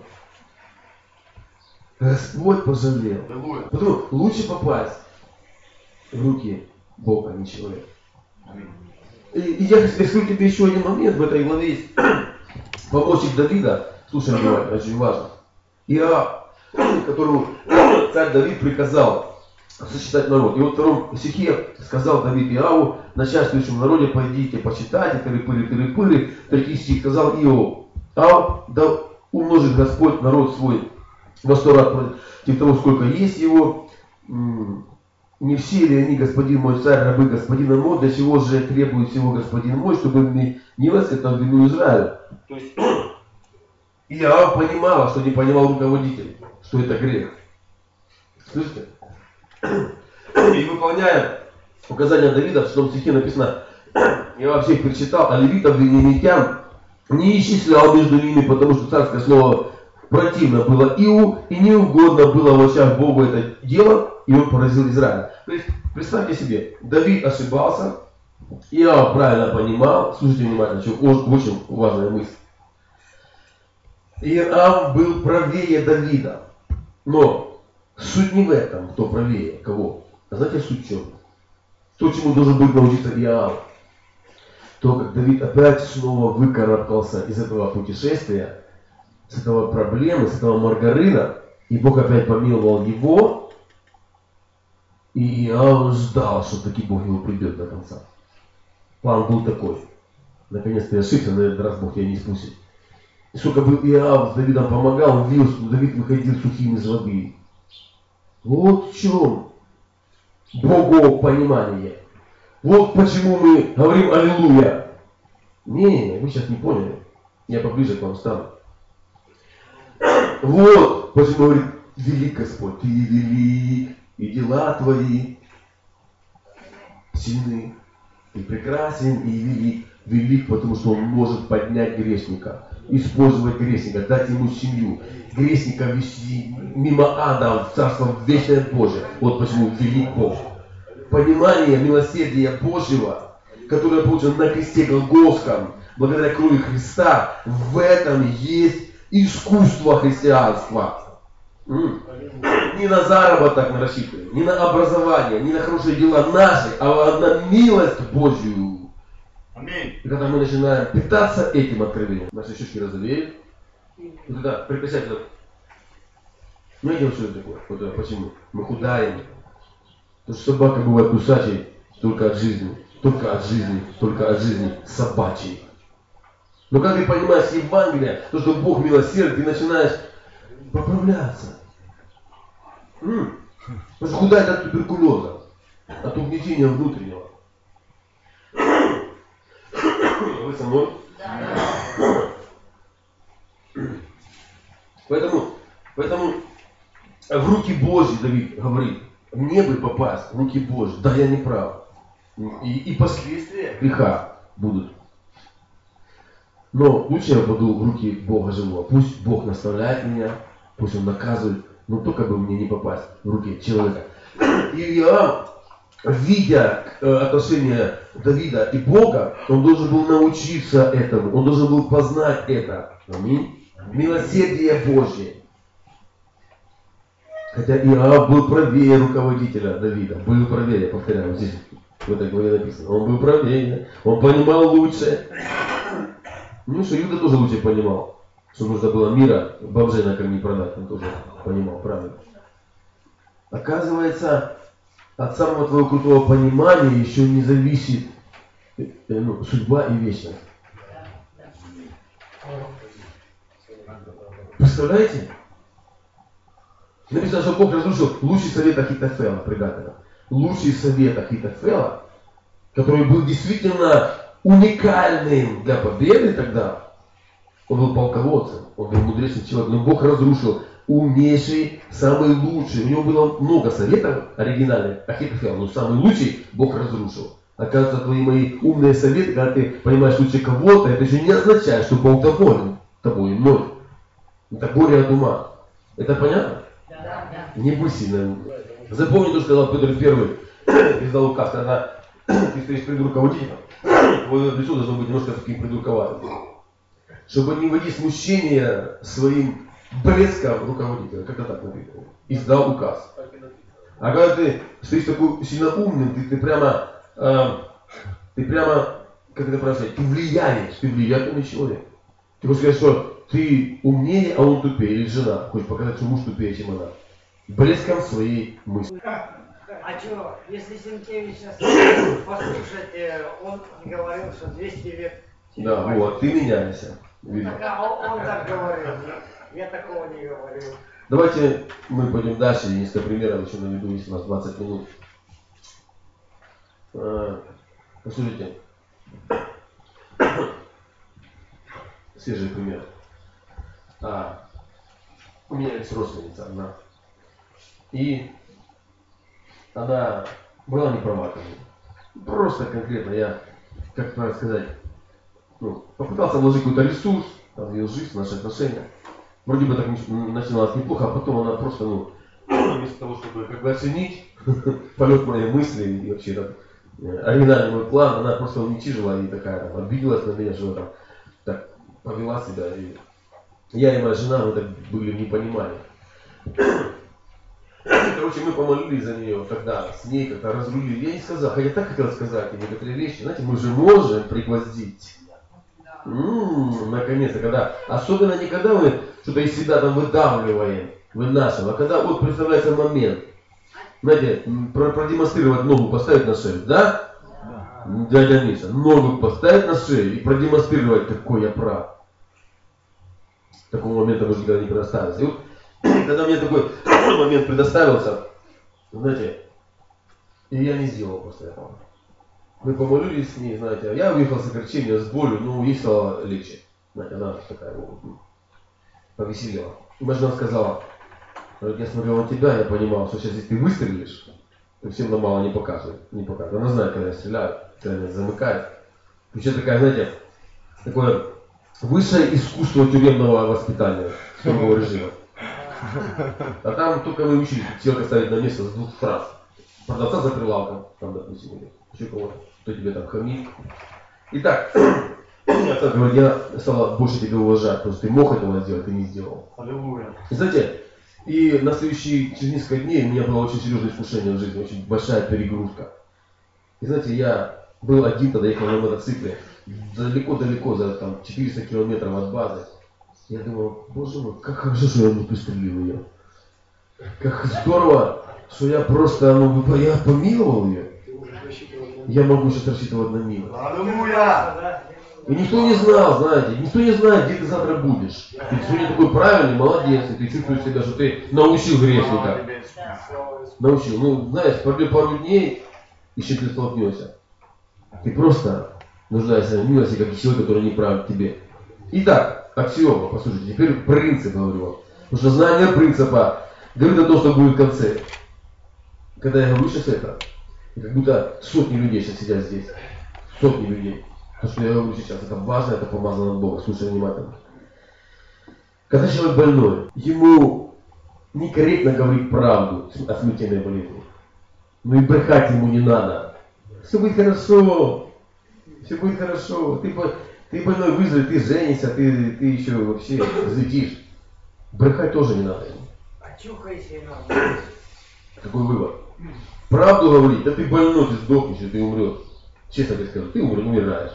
Speaker 1: Господь пожалел.
Speaker 2: Аллилуйя.
Speaker 1: Потому лучше попасть в руки Бога, а не человека.
Speaker 2: Аминь.
Speaker 1: И я скажу тебе еще один момент в этой главе есть. Помощник Давида, слушай, внимательно, очень важно. Иоав, которому царь Давид приказал сосчитать народ. И вот в 2 стихе сказал Давид Иоаву: начальствующему народе: пойдите, посчитайте, тыры-пыры. 3 стих сказал Иов: да умножит Господь народ свой во 100 раз против того, сколько есть его. Не все ли они, господин мой царь, рабы господина мой, для чего же требует всего господин мой, чтобы милость это в вину Израиля? То есть Иоав понимал, что не понимал руководитель, что это грех. Слышите? И выполняя указания Давида, в 6 стихе написано: Иоав всех перечитал, а левитов вениамитян не исчислял между ними, потому что царское слово противно было Иу, и неугодно было в очах Богу это дело, и он поразил Израиль. То есть, представьте себе, Давид ошибался, Иоав правильно понимал, слушайте внимательно, очень важная мысль. Иоав был правее Давида, но суть не в этом, кто правее кого. А знаете, суть в чем? То, чему должен был научиться Иоав. То, как Давид опять снова выкарабкался из этого путешествия, с этого проблемы, с этого маргарина, и Бог опять помиловал его, и Иоав ждал, что таки Бог его придет до конца. План был такой: наконец-то я ошибся, на этот раз Бог тебя не спустит. И сколько бы Иоав с Давидом помогал, он видел, что Давид выходил сухим из воды. Вот в чем Богу понимание. Вот почему мы говорим аллилуйя. Не, вы сейчас не поняли. Я поближе к вам стану. Вот почему говорит: велик Господь, ты велик, и дела твои сильны, ты прекрасен и велик. Велик, потому что он может поднять грешника, использовать грешника, дать ему семью, грешника вести мимо ада в Царство Вечное Божие. Вот почему велик Бог. Понимание милосердия Божьего, которое получено на кресте Голгофском, благодаря крови Христа, в этом есть искусство христианства. Не на заработок мы рассчитываем, не на образование, не на хорошие дела наши, а на милость Божью.
Speaker 2: Аминь.
Speaker 1: И когда мы начинаем питаться этим откровением, наши щечки розовеют. И тогда прекращать. Знаете, вот что это такое? Вот почему? Мы худаем. Потому что собака бывает кусачей только от жизни. Только от жизни. Только от жизни собачьей. Но когда ты понимаешь Евангелие, то, что Бог милосерден, ты начинаешь поправляться. Потому что худает от туберкулеза, от угнетения внутреннего. Вы со мной? Да. Поэтому в руки Божьи Давид говорит: мне бы попасть в руки Божьи. Да, я не прав. И последствия греха будут. Но лучше я попаду в руки Бога живого. Пусть Бог наставляет меня, пусть Он наказывает, но только бы мне не попасть в руки человека. И Иоав, видя отношения Давида и Бога, он должен был научиться этому, он должен был познать это. Аминь. Милосердие Божье. Хотя Иоав был правее руководителя Давида, был правее, я повторяю, здесь в этой главе написано, он был правее, он понимал лучше. Ну что, Иуда тоже лучше понимал, что нужно было мира бомжей на корми продать, он тоже понимал, правильно. Оказывается, от самого твоего крутого понимания еще не зависит судьба и вечность. Представляете? Написано, что Бог разрушил лучший совет Ахитофела, предателя. Лучший совет Ахитофела, который был действительно уникальным для победы тогда. Он был полководцем, он был мудрейшим человеком, но Бог разрушил умнейший, самый лучший. У него было много советов оригинальных, Ахитофел, но самый лучший Бог разрушил. Оказывается, твои мои умные советы, когда ты понимаешь лучше кого-то, это еще не означает, что Бог доволен тобой и мной. Это горе от ума. Это понятно?
Speaker 4: Да.
Speaker 1: Не будь сильно. Запомни то, что сказал Петр I, издал указ, когда ты стоишь перед руководителем, твое лицо должно быть немножко таким придурковатым. чтобы не вводить смущение своим блеском руководителя, как-то так написано, издал указ. А когда ты стоишь такой сильно умным, ты прямо, как это правильно сказать, ты влиятельный человек. Ты хочешь сказать, что ты умнее, а он тупее, или жена хочешь показать, что муж тупее, чем она. Блеском своей мысли.
Speaker 3: А что, если Сенкевича послушать, он говорил, что 200 лет.
Speaker 1: Да, вот, ты меняешься. Видно.
Speaker 3: Так, а он так говорил, я такого не говорил.
Speaker 1: Давайте мы пойдем дальше, несколько примеров еще наведу, если у нас 20 минут. Послушайте. Свежий пример. У меня есть родственница одна. И она была не права ко мне. Просто конкретно я, как правильно сказать, попытался вложить какой-то ресурс в ее жизнь, в наши отношения. Вроде бы так начиналось неплохо, а потом она просто, вместо того, чтобы как бы оценить полет моей мысли и вообще там, оригинальный мой план, она просто уничижила и такая там обиделась на меня, что там так повела себя. И я и моя жена, мы так были в непонимании. Короче, мы помолились за нее тогда, с ней как-то разрулили. Я не сказал, хотя так хотел сказать некоторые вещи, знаете, мы же можем пригвоздить. Наконец-то, когда, особенно не когда мы что-то из себя там выдавливаем, вынашиваем, а когда вот представляется момент, знаете, продемонстрировать ногу, поставить на шею, да? Дядя Миша, ногу поставить на шею и продемонстрировать, какой я прав. Такого момента мы же никогда не предоставились. И вот, когда мне такой момент предоставился, знаете, и я не сделал после этого. Мы помолились с ней, знаете, я уехал с огорчением, с болью, но ей стало легче. Знаете, она такая повеселела. И моя жена сказала, я смотрел на тебя, я понимал, что сейчас если ты выстрелишь, то всем на мало не показывает. Она знает, когда я стреляю, когда меня замыкает. Вообще такая, знаете, такое высшее искусство тюремного воспитания, строгого режима. А там только мы учились человека ставить на место с 2 фраз. Продавца за прилавком, там, допустим, или еще кого-то, кто тебе там хамит. Итак, я стала больше тебя уважать, потому что ты мог этого сделать, ты не сделал.
Speaker 2: Аллилуйя.
Speaker 1: И знаете, и на следующие, через несколько дней у меня было очень серьезное искушение в жизни, очень большая перегрузка. И знаете, я был один, тогда ехал на мотоцикле, далеко-далеко, за там 400 километров от базы. Я думал, боже мой, как хорошо, что я не пристрелил ее. Как здорово, что я просто, я помиловал ее. Я могу сейчас рассчитывать на милость.
Speaker 2: Аллилуйя!
Speaker 1: И никто не знал, знаете, никто не знает, где ты завтра будешь. Ты сегодня такой правильный, молодец, и ты чувствуешь себя, что ты научил грешника. Научил. Знаешь, пройдет пару дней, и еще ты столкнешься. Ты просто нуждаешься в милости, как и человек, который не прав к тебе. Итак, аксиома, послушайте, теперь принцип говорю. Потому что знание принципа говорит о том, что будет в конце. Когда я говорю сейчас это, как будто сотни людей сейчас сидят здесь. Сотни людей. То, что я говорю сейчас, это важно, это помазано от Бога. Слушай внимательно. Когда человек больной, ему некорректно говорить правду о смертельной болезни. Но и брехать ему не надо. Все будет хорошо. Все будет хорошо. Ты больной выздоровеешь, ты женишься, ты еще вообще взлетишь. Брехать тоже не надо ему.
Speaker 3: Очухайся и надо.
Speaker 1: Какой вывод? Правду говорить, да ты больной, ты сдохнешь, и ты умрешь. Честно тебе скажу, ты умираешь.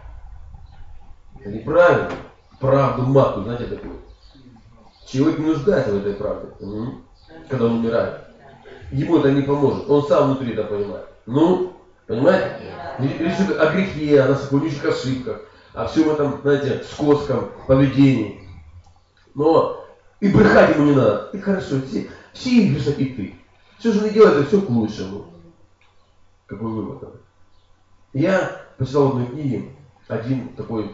Speaker 1: Это неправильно. Правду матку, знаете такую. Человек не нуждается в этой правде, когда он умирает. Ему это не поможет. Он сам внутри это понимает. Понимаете? Речь идет о грехе, о наших вонючих ошибках, о всем этом, знаете, скотском поведении. Но и брехать ему не надо. Ты хорошо, все грешат и ты. Все же не делается, все к лучшему. Какой вывод? Я почитал в одной книге один такой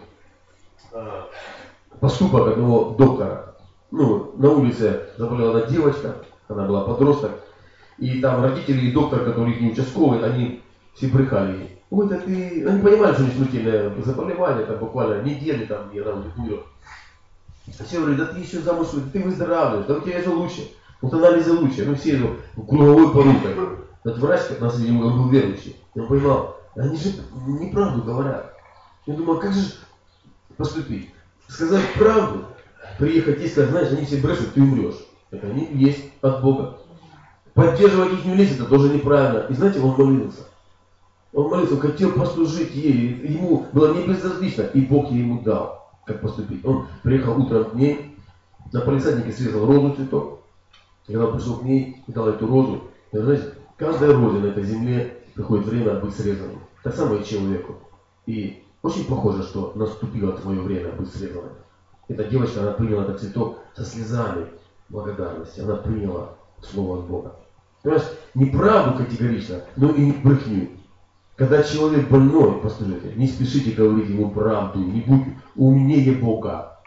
Speaker 1: поступок одного доктора. На улице заболела одна девочка, она была подросток, и там родители и доктор, который их не участковый, они все брехали ей. Ой, да ты... Они понимали, что у них смертельное заболевание, там буквально недели, там, и она у них умрет. Все говорят, да ты еще замуж, ты выздоравливаешь, да у тебя же лучше. Вот анализы лучше, все его круговой порукой. Этот врач, нас, видимо, был верующий. Он понимал, они же неправду говорят. Я думал, как же поступить? сказать правду, приехать и сказать, знаешь, они все брешут, ты умрешь. Это они есть от Бога. Поддерживать их не лезет, это тоже неправильно. И знаете, он молился. Он молился, он хотел послужить ей. Ему было не безразлично, и Бог ей ему дал, как поступить. Он приехал утром к ней, на палисаднике срезал розу цветок. И когда он пришел к ней и дал эту розу, и, знаете, каждая роза на этой земле приходит время быть срезанной. Так самое и человеку. И очень похоже, что наступило твое время быть срезанной. Эта девочка, она приняла этот цветок со слезами благодарности. Она приняла слово от Бога. Понимаешь, не правду категорично, но и не брехню. Когда человек больной, послушайте, не спешите говорить ему правду, не будь умнее Бога.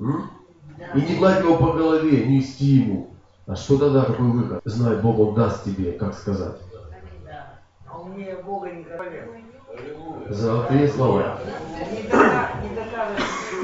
Speaker 1: И не гладь его по голове, не льсти ему. А что тогда, какой выход? Знай, Бог он даст тебе, как сказать.
Speaker 3: А умнее Бога не говорят.
Speaker 1: Золотые слова.
Speaker 3: Не докажешь.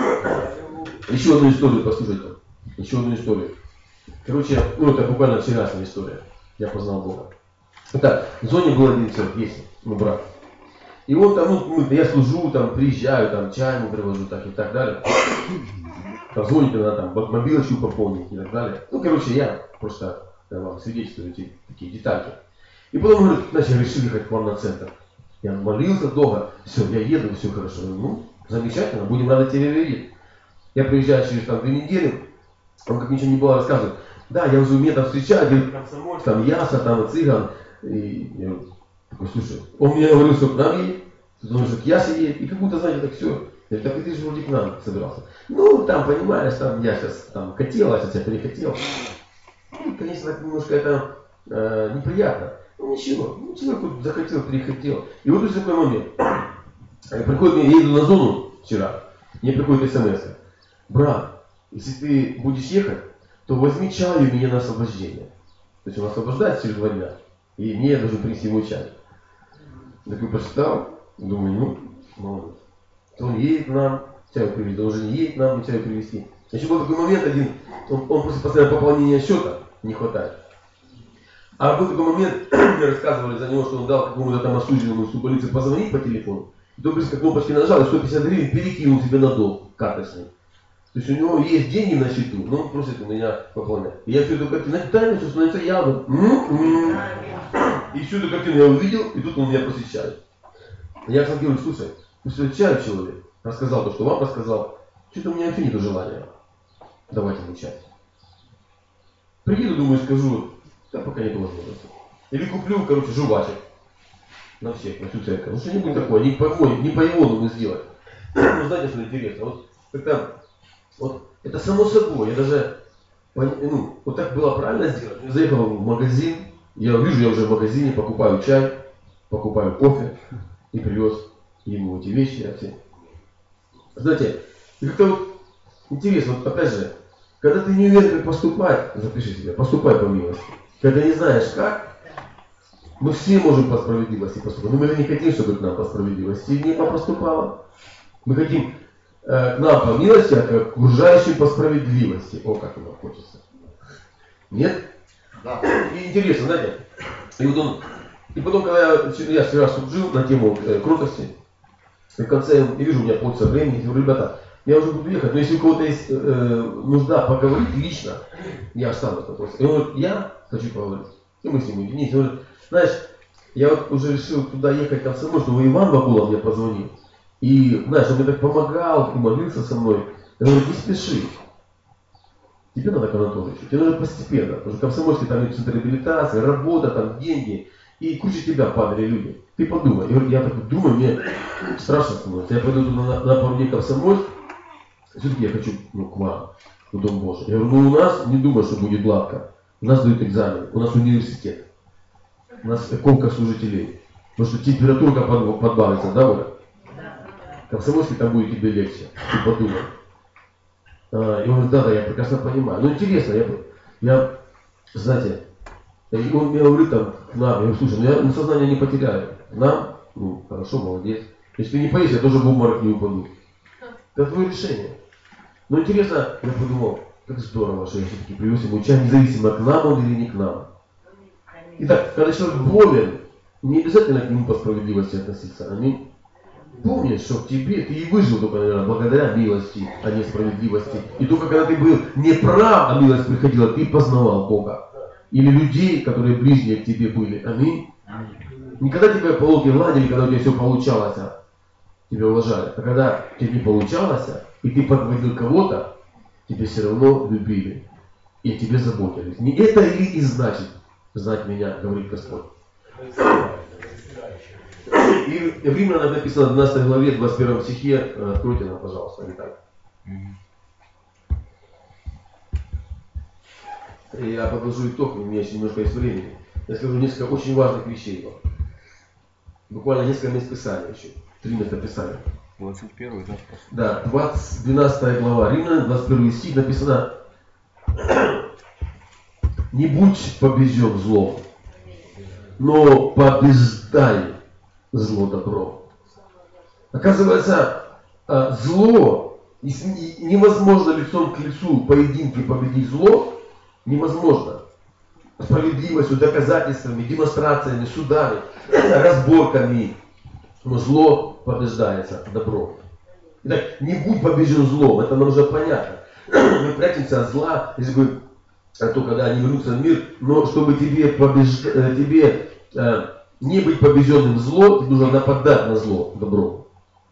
Speaker 1: Еще одну историю послушайте. Еще одну историю. Короче, это буквально вчерашняя история. Я познал Бога. Итак, в зоне был один человек, есть, мой брат. И он там, я служу, там, приезжаю, там, чай ему привожу, так и так далее. Там звонит, надо там мобилочку пополнить и так далее. Короче, я просто вам свидетельствую эти такие детальки. И потом, говорит, значит, я решил ехать к вам на центр. Я молился долго, все, я еду, все хорошо. Замечательно, будем рады тебя видеть. Я приезжаю через 2 недели, он как ничего не было рассказывает. Да, я уже меня там встречаю, говорит, комсомольцы, там Яса, там Цыган. И я такой, слушай, он мне говорил, что к нам едет, что к Ясе едет, и как будто, знаете, так все. Я говорю, так и ты же вроде к нам собирался. Там, понимаешь, там я сейчас там хотел, а сейчас я перехотел. Конечно, немножко это неприятно. Ничего, человек захотел, перехотел. И вот уже такой момент. Приходит, я еду на зону вчера, мне приходит смс. Брат, если ты будешь ехать, то возьми чай у меня на освобождение. То есть он освобождается через 2 дня. И мне я должен принести ему чай. Так я прочитал, думаю, молодец. Он едет к нам, чай привезет, он уже не едет к нам, чай привезти. Еще был такой момент один, он после постоянного пополнения счета не хватает. А был такой момент, мне рассказывали за него, что он дал какому-то там осужденному из полиции позвонить по телефону. И то близко кнопочки нажал, и 150 гривен перекинул себе на долг карточный. То есть у него есть деньги на счету, но он просит у меня пополнять. И я всю эту картину, тайно, что становится явно. И всю эту картину я увидел, и тут он меня просит чай. Я сам говорю, слушай, пусть чай человек рассказал то, что вам рассказал. Что-то у меня вообще нету желания. Давайте мне чай. Приеду, думаю, скажу, да пока нет возможности. Или куплю, жвачек на всех, на всю церковь. Ну что-нибудь такое, не по его нужно сделать. Ну знаете, что интересно? Вот как-то это само собой, я даже, вот так было правильно сделать. Я заехал в магазин, я вижу, я уже в магазине, покупаю чай, покупаю кофе и привез ему эти вещи. Знаете, как-то интересно, опять же, когда ты не уверен, как поступать, запиши себе, поступай по милости. Когда не знаешь как, мы все можем по справедливости поступать. Но мы же не хотим, чтобы к нам по справедливости не поступало. Мы хотим к нам по милости, а к окружающим по справедливости. О, как нам хочется. Нет?
Speaker 2: Да.
Speaker 1: И интересно, знаете, и потом, когда я вчера служил на тему крутости, и в конце я вижу, у меня полчаса времени, я говорю, ребята, я уже буду ехать, но если у кого-то есть нужда поговорить лично, я останусь на просто. И он говорит, я хочу поговорить. И мы с ним уединились. Он говорит, знаешь, я уже решил туда ехать в Комсомол, что Иван Вакулов мне позвонил. И, знаешь, он мне так помогал, и молился со мной. Я говорю, не спеши. Тебе надо к Анатоличу, тебе нужно постепенно. Потому что Комсомольский там есть центр реабилитации, работа, там деньги. И куча тебя падали люди. Ты подумай. Я так думаю, мне страшно становится. Я пойду туда на пару дней Комсомольск. Все-таки я хочу к вам, в Дом Божий. Я говорю, у нас не думаю, что будет гладко. У нас дают экзамен, у нас университет. У нас конкурс служителей. Потому что температура подбавится, да, Оля? Комсомольский там будет тебе легче. Ты подумай. И он говорит, да, я прекрасно понимаю. Но интересно, я знаете, и он мне говорит там к нам, я говорю, слушай, я сознание не потеряю. Нам, хорошо, молодец. Если ты не поедешь, я тоже в обморок не упаду. Это твое решение. Но интересно, я подумал, как здорово, что я все-таки привез ему чай, независимо, к нам он или не к нам. Итак, когда человек болен, не обязательно к нему по справедливости относиться. Аминь. помнишь, что в тебе ты и выжил только, наверное, благодаря милости, а не справедливости. И только когда ты был неправ, а милость приходила, ты познавал Бога. Или людей, которые ближние к тебе были. Аминь. Никогда тебя по локе ладили, когда у тебя все получалось, тебя уважали. А когда тебе не получалось, и ты подводил кого-то, тебя все равно любили. И о тебе заботились. Не это ли и значит знать меня, говорит Господь. И в Римлянам написано в 12 главе, 21 стихе, откройте нам, пожалуйста, не так. Я подложу итог, у меня еще немножко есть времени. Я скажу несколько очень важных вещей вам. Буквально несколько мест Писания еще. 3 места Писания.
Speaker 4: 21,
Speaker 1: Да,
Speaker 4: да?
Speaker 1: 12 глава Римлян, 21 стих написано: «Не будь побежден злом, но побеждай зло добро». Оказывается, зло, невозможно лицом к лицу поединке победить зло, невозможно. Справедливостью, доказательствами, демонстрациями, судами, разборками. Но зло побеждается добром. Итак, не будь побежден злом, это нам уже понятно. Мы прячемся от зла, если говорить, то когда они вернутся в мир, но чтобы тебе не быть побежденным в зло, тебе нужно нападать на зло добром.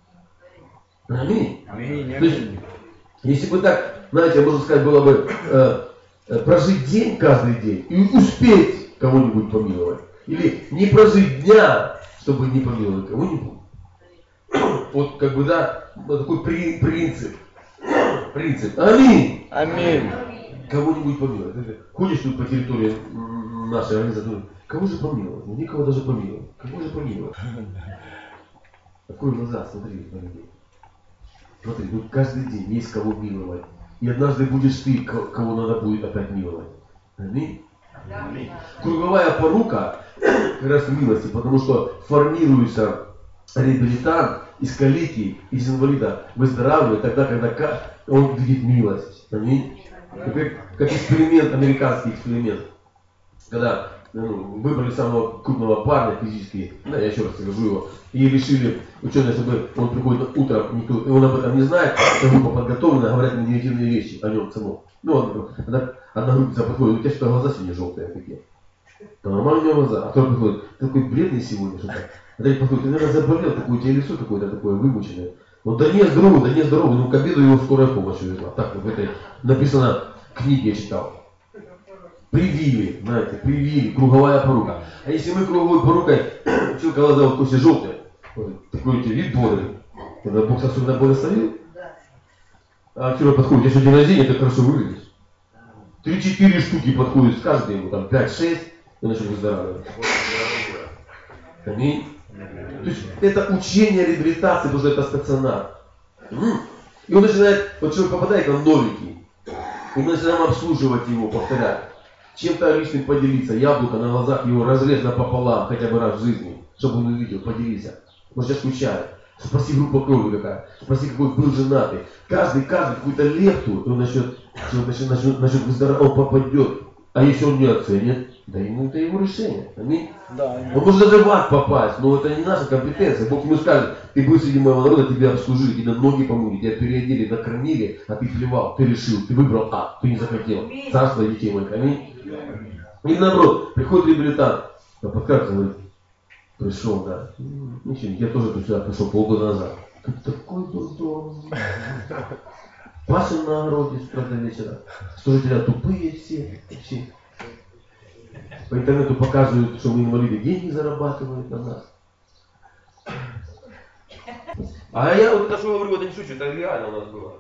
Speaker 1: Аминь.
Speaker 4: Аминь.
Speaker 1: То есть, если бы так, знаете, можно сказать, было бы прожить день каждый день и успеть кого-нибудь помиловать. Или не прожить дня, чтобы не помиловать кого-нибудь. Вот как бы, да, вот такой принцип. Аминь.
Speaker 4: Аминь.
Speaker 1: Кого-нибудь помиловать. Ходишь тут по территории нашей организации, кого же помиловать? Ну, никого даже помиловать. Кого же помиловать? Открой глаза, смотри на людей. Смотри, ну каждый день есть кого миловать. И однажды будешь ты, кого надо будет опять миловать. Аминь.
Speaker 2: Аминь.
Speaker 1: Круговая порука как раз в милости, потому что формируется реабилитант из калики, из инвалида выздоравливает тогда, когда он видит милость. Аминь. Как эксперимент, американский эксперимент. Когда выбрали самого крупного парня физически, я еще раз скажу его, и решили ученые, чтобы он приходит утром, никто, и он об этом не знает, что группа подготовлена, говорят негативные вещи о нем самом. Одна группа подходит, у тебя что, глаза сегодня желтые какие? Да нормально у него глаза, а второй подходит, ты такой бледный сегодня, что-то. А третий подходит, ты, наверное, заболел, такое, у тебя лицо какое-то такое вымученное. Ну да не здоровый, ну к обеду его скорая помощь увезла. Так, в этой написано в книге, я читал. Привили, знаете, круговая порука. А если мы круговой порукой, человек глаза вот кости желтые, такой у тебя вид бодрый, когда Бог особенно благословил, а вчера подходит, если день рождения, ты хорошо выглядишь. 3-4 штуки подходят с каждой, ему там 5-6, и начал выздоравливать. Аминь. То есть это учение реабилитации, потому что это стационар. И он начинает, вот человек попадает на новенький, и мы начинаем обслуживать его, повторять. Чем-то лишним поделиться, яблоко на глазах его разрезь напополам, хотя бы раз в жизни, чтобы он увидел, поделиться. Он сейчас скучает. Спроси группа крови какая, спроси какой был женатый. Каждый какую-то лепту, и он начнет выздоравливать, он попадет. А если он не оценит, да ему это его решение. Аминь.
Speaker 4: Да,
Speaker 1: Он может даже в ад попасть, но это не наша компетенция. Бог ему скажет, ты был среди моего народа, тебя обслужили, тебе ноги помыли, тебя переодели, накормили, а ты плевал, ты решил, ты выбрал ад, ты не захотел. Царство детей моих. Аминь. И наоборот, приходит реабилитант, подкатывается, говорит, пришел, да. Ничего, я тоже сюда пришел полгода назад. Ты такой дурдом. Пашем на огороде с утра до вечера. Служители тупые все. По интернету показывают, что мы инвалиды деньги зарабатывают на нас. А я вот это что говорю, это не шучу, это реально у нас было.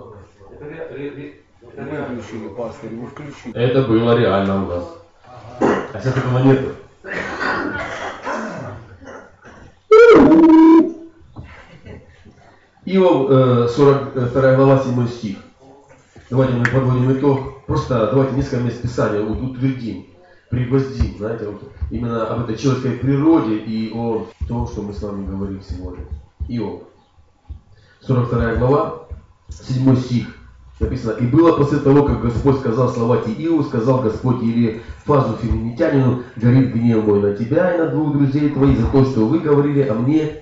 Speaker 4: Мы включили, пастырь, мы включили.
Speaker 1: Это было реально у нас. А сейчас этого нету. Иов, 42 глава, 7 стих. Давайте мы подводим итог. Просто давайте несколько мест Писания утвердим, пригвоздим, знаете, вот именно об этой человеческой природе и о том, что мы с вами говорим сегодня. Иов, 42 глава, 7 стих. Написано, и было после того, как Господь сказал слова Иову, сказал Господь Елифазу Филинитянину, горит гнев мой на тебя и на двух друзей твоих за то, что вы говорили о мне,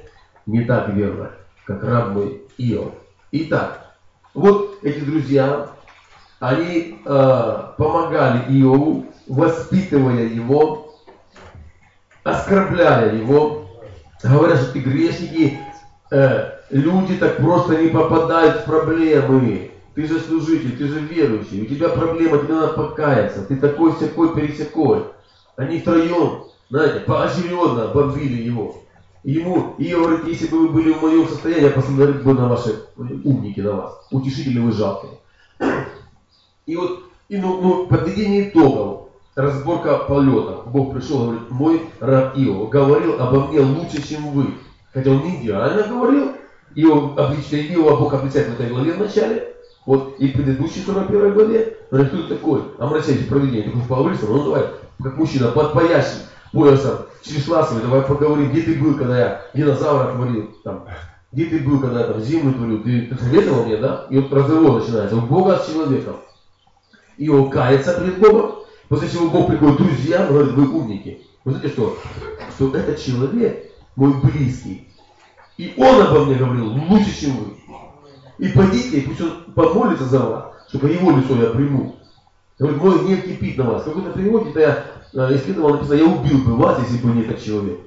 Speaker 1: не так верно, как раб мой Иов. Итак, вот эти друзья, они помогали Иову, воспитывая его, оскорбляя его, говоря, что ты грешники, люди так просто не попадают в проблемы. Ты же служитель, ты же верующий, у тебя проблема, тебе надо покаяться, ты такой, сякой, пересякой. Они втроем, знаете, поочередно бомбили его. Ему, и говорит, если бы вы были в моем состоянии, я посмотрел бы на ваши умники, на вас, утешители вы жалкие. И вот, подведение итогов, разборка полетов. Бог пришел и говорит, мой раб Иов говорил обо мне лучше, чем вы. Хотя он не идеально говорил, Иова Бог обличает в этой главе в начале, вот, и в предыдущей 41 главе, но кто ты такой, омрачающий провидение, такой поговорился, ну давай, как мужчина, подпоясен поясом, чресла свои, давай поговорим, где ты был, когда я динозавра творил, там, где ты был, когда я там землю творил, ты советовал мне, да? И вот разговор начинается, у Бога с человеком. И он кается перед Богом, после чего Бог приходит к друзьям, говорит, вы умники. Вы знаете что? Что этот человек мой близкий. И он обо мне говорил лучше, чем вы. И пойдите, пусть он помолится за вас, чтобы его лицо я приму. Говорит, мой гнев кипит на вас. В каком-то переводе я исследовал, написано, я убил бы вас, если бы не этот человек.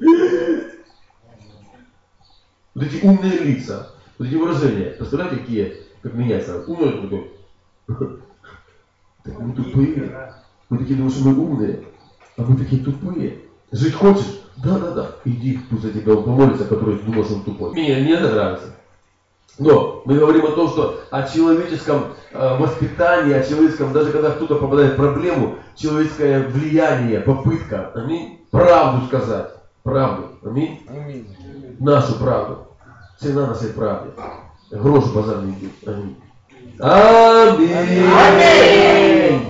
Speaker 1: Вот эти умные лица, вот эти выражения, представляете, какие, как меняется. Умный такой. Так мы тупые. Мы такие думаем, что мы умные, а мы такие тупые. Жить хочешь? Да. Иди, пусть за тебя он помолится, который думал, что он тупой. Мне это нравится. Но мы говорим о том, что о человеческом воспитании, о человеческом, даже когда кто-то попадает в проблему, человеческое влияние, попытка, аминь, правду сказать. Правду. Аминь.
Speaker 4: Аминь.
Speaker 1: Нашу правду. Цена на всей правде. Грош базар не идет. Аминь. Аминь. Аминь.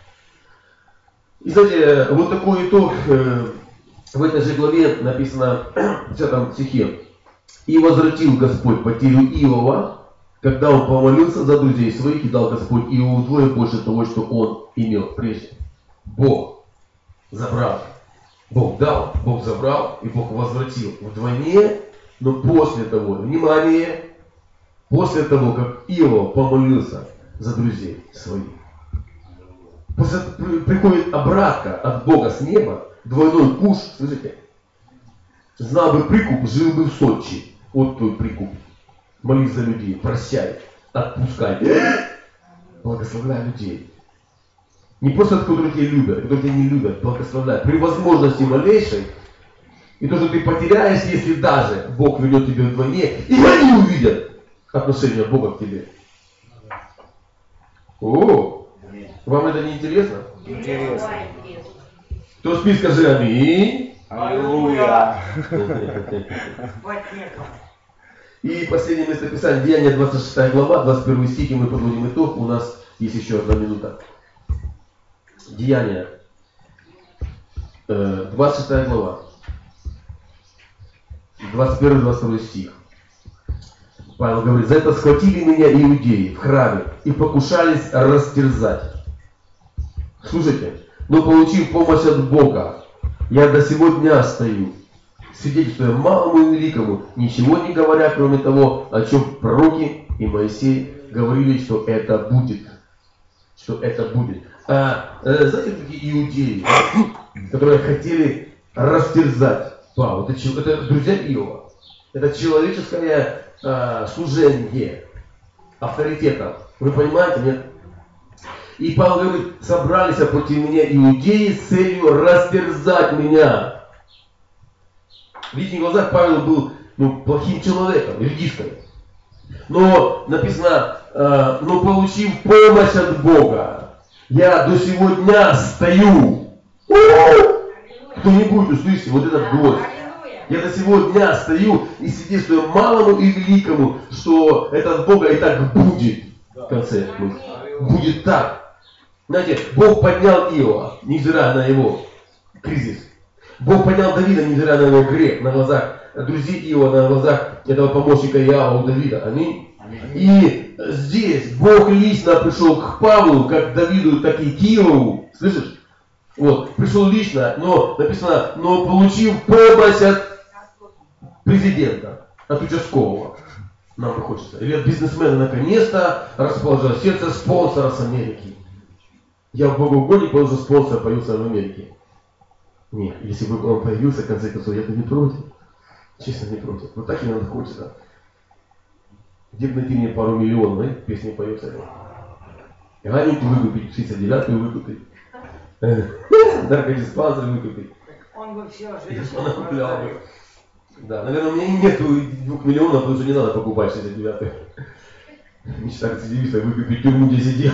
Speaker 1: И знаете, вот такой итог в этой же главе написано в 10 стихе. И возвратил Господь потерю Иова, когда он помолился за друзей своих, и дал Господь Иову вдвое больше того, что он имел прежде. Бог забрал. Бог дал, Бог забрал, и Бог возвратил вдвойне, но после того, внимание, после того, как Иов помолился за друзей своих. Приходит обратка от Бога с неба, двойной куш, слышите? Знал бы прикуп, жил бы в Сочи. Вот твой прикуп. Молись за людей, прощай, отпускай. Благословляй людей. Не просто от которых тебя любят, а которые тебя не любят, благословляй. При возможности малейшей. И то, что ты потеряешь, если даже Бог ведет тебя вдвойне, и они увидят отношение Бога к тебе. О, вам это не интересно?
Speaker 4: Интересно.
Speaker 1: Кто спит, скажи аминь.
Speaker 4: Аллилуйя.
Speaker 1: И последнее местописание, Деяния 26 глава, 21 стих, и мы подводим итог. У нас есть еще 1 минута. Деяния 26 глава, 21-22 стих. Павел говорит, за это схватили меня иудеи в храме и покушались растерзать. Слушайте, но получив помощь от Бога, я до сего дня стою, свидетельствуя малому и великому, ничего не говоря, кроме того, о чем пророки и Моисей говорили, что это будет. Что это будет. Знаете, такие иудеи, которые хотели растерзать Павла. Это друзья Иова. Это человеческое служение авторитетом. Вы понимаете, нет? И Павел говорит, собрались против меня иудеи с целью растерзать меня. В их глазах Павел был плохим человеком, редиской. Но написано, но получив помощь от Бога, я до сего дня стою. Кто-нибудь услышите вот этот голос. Я до сего дня стою и свидетельствую малому и великому, что это от Бога и так будет. В конце будет так. Знаете, Бог поднял Иова, невзирая на его кризис. Бог поднял Давида, невзирая на его грех, на глазах друзей Иова, на глазах этого помощника Иова у Давида. Аминь. И здесь Бог лично пришел к Павлу, как к Давиду, так и к Иову. Слышишь? Вот, пришел лично, но написано, но получив помощь от президента. от участкового. Нам бы хочется. Или от бизнесмена наконец-то расположил сердце спонсора с Америки. Я в богоугодник, потому что спонсор появился в Америке. Нет, если бы он появился, в конце концов, я бы не против. Честно, не против. Вот так и надо хочется. Где бы найти мне пару миллионов, да? Песни поется. Галеньку выкупить, 69-ю выкупить. Наркодиспансер выкупить.
Speaker 3: Он бы все
Speaker 1: Я
Speaker 3: женщин
Speaker 1: понакуплял бы. Да, наверное, у меня и нету 2 миллионов, потому что не надо покупать 69-й. Мечта рецидивиста выкупить тюрьму, где сидел.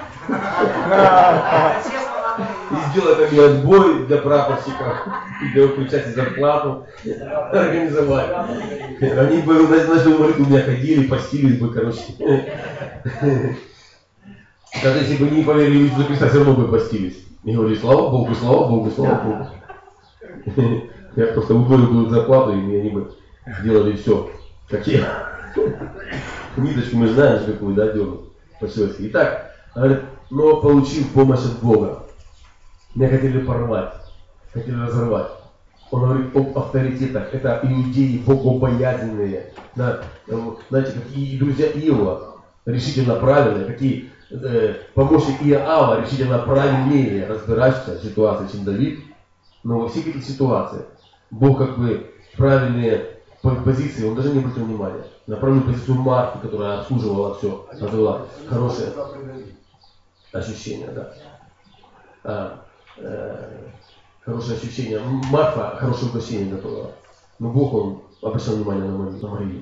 Speaker 1: И сделать мне отбой для прапорщиков, для включать зарплату, организовать. Они бы на ночную молитву у меня ходили, постились бы, короче. Даже если бы не поверили в Иисуса Христа, все равно бы постились. И говорили, слава Богу, слава Богу, слава Богу. Я просто удвоил бы зарплату, и они бы делали все, как я. Ниточку мы знаем, какую, да, дернуть по-человечески. Итак, говорит, но получив помощь от Бога, меня хотели порвать, хотели разорвать. Он говорит об авторитетах. Это иудеи богобоязненные. Да, знаете, какие друзья Иова решительно правильные, какие помощник Иоава решительно правильнее разбираться в ситуации, чем Давид. Но во всех этих ситуациях Бог как бы правильные позиции, он даже не обратил внимания. На правильную позицию Марфы, которая обслуживала все, она была хорошее ощущение, да. Хорошее ощущение. Марфа хорошее угощение готовила. Но Бог, он обращал внимание на Марию.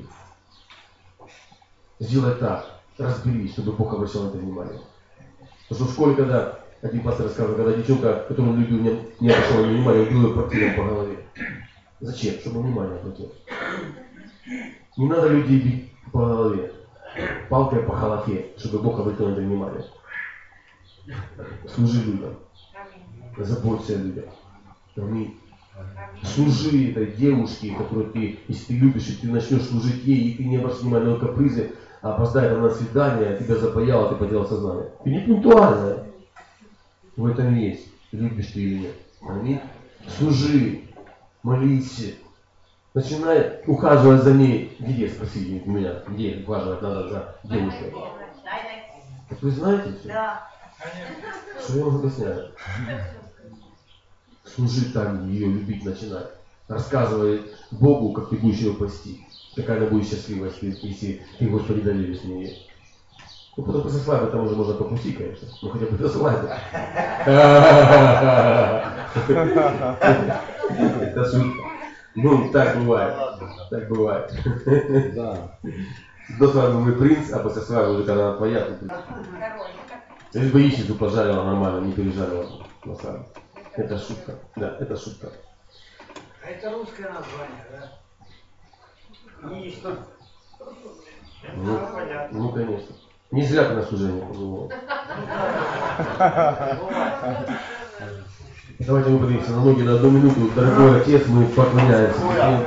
Speaker 1: Сделай так, разберись, чтобы Бог обращал на это внимание. Потому что в школе, когда один пастор рассказывал, когда девчонка, которую он любил, не обращала внимания, убил ее портфелем по голове. Зачем? Чтобы внимание обратил. Не надо людей бить по голове, палкой по голове, чтобы Бог обратил на это внимание. Служи людям. Заботься о людях. Аминь. Служи этой девушке, которую ты, если ты любишь, и ты начнешь служить ей, и ты не обращаешь внимания на ее капризы, а опоздает она на свидание, тебя запаяло, ты потерял сознание. Ты не пунктуальная. В этом есть. Любишь ты или нет. Аминь. Служи. Молись. Начинай ухаживать за ней. Где, спросите меня, где ухаживать надо за девушкой? Так вы знаете все?
Speaker 5: Да.
Speaker 1: Что я вам объясняю? Служи там, ее любить начинать. Рассказывай Богу, как ты будешь ее пасти. Какая она будет счастлива, если ты, Господи, доверишь мне. Ну, потом после свадьбы там уже можно попустить, конечно. Ну, хотя бы до свадьбы. Это шутка. Ну, так бывает. Так бывает. До свадьбы мы принц, а после свадьбы уже когда она твоя, ты... Лишь бы яичницу пожарила нормально, не пережарила на свадьбу. Это шутка. Да, это шутка.
Speaker 3: А это русское название, да? Яичница.
Speaker 1: Ну, конечно. Не зря ты на служение позвал. Давайте мы поднимемся на ноги на 1 минуту. Дорогой Отец, мы поклоняемся.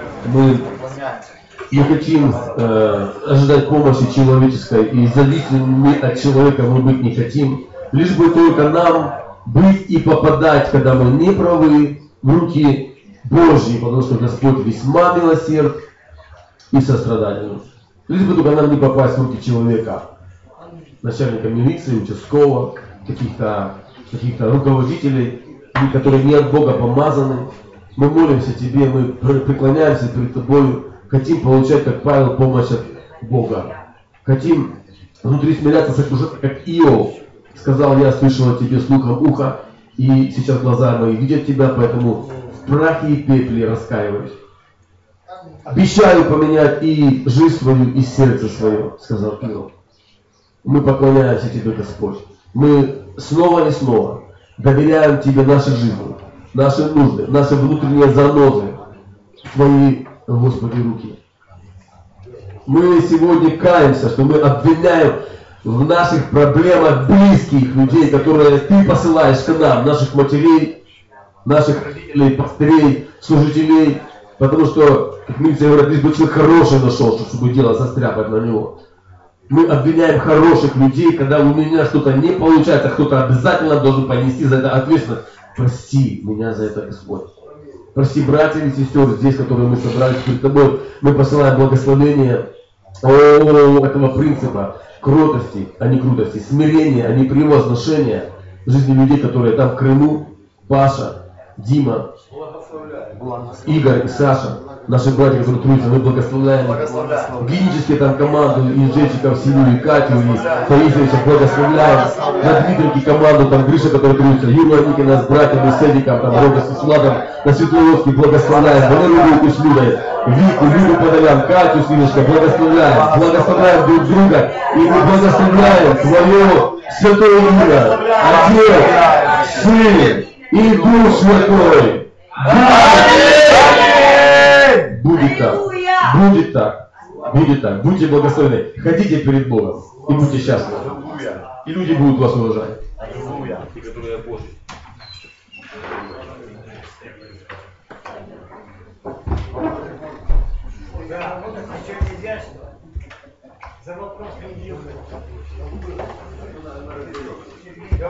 Speaker 1: Мы хотим ожидать помощи человеческой, и зависимыми от человека мы быть не хотим. Лишь бы только нам быть и попадать, когда мы не правы, в руки Божьи, потому что Господь весьма милосерд и сострадательный. Лишь бы только нам не попасть в руки человека, начальника милиции, участкового, каких-то руководителей, которые не от Бога помазаны. Мы молимся Тебе, мы преклоняемся перед Тобой, хотим получать, как Павел, помощь от Бога. Хотим внутри смиряться, сокрушаться, как Иов сказал: я слышал о Тебе слухом уха, и сейчас глаза мои видят Тебя, поэтому в прахе и пепле раскаиваюсь. Обещаю поменять и жизнь свою, и сердце свое, сказал Иов. Мы поклоняемся Тебе, Господь. Мы снова и снова доверяем Тебе наши жизни, наши нужды, наши внутренние занозы в Твои, Господи, руки. Мы сегодня каемся, что мы обвиняем в наших проблемах близких людей, которые Ты посылаешь к нам, наших матерей, наших родителей, пастырей, служителей, потому что, как милиция говорят, лишь бы человек хороший нашел, чтобы дело застряпать на него. Мы обвиняем хороших людей, когда у меня что-то не получается, кто-то обязательно должен понести за это ответственность. Прости меня за это, Господь. Прости братьев и сестер здесь, которые мы собрались перед тобой. Мы посылаем благословение этого принципа кротости, а не крутости, смирения, а не превозношения в жизни людей, которые там в Крыму, Паша, Дима, Игорь и Саша, наши братья, которые трудятся, мы благословляем клинические там команду и Жечиков, Синю, и Катю, и Таисовича благословляем, на Дмитрике команду, там Гриша, который трудится, Юру Аникина с братьями, с Эдиком, там Рога с Владом, на Светловодске благословляем, Валерию с Людой, Вику, Люду Подолян, Катю Синюшка, благословляем друг друга, и мы благословляем Твое Святое имя, Отец, Сын и Дух Святой. Будет так, будет так, будет так. Будьте благословены, ходите перед Богом и будьте счастливы. И люди будут вас уважать. Те, которые Божьи.
Speaker 3: Да, вот так ничего нельзя, что за вопрос не делают.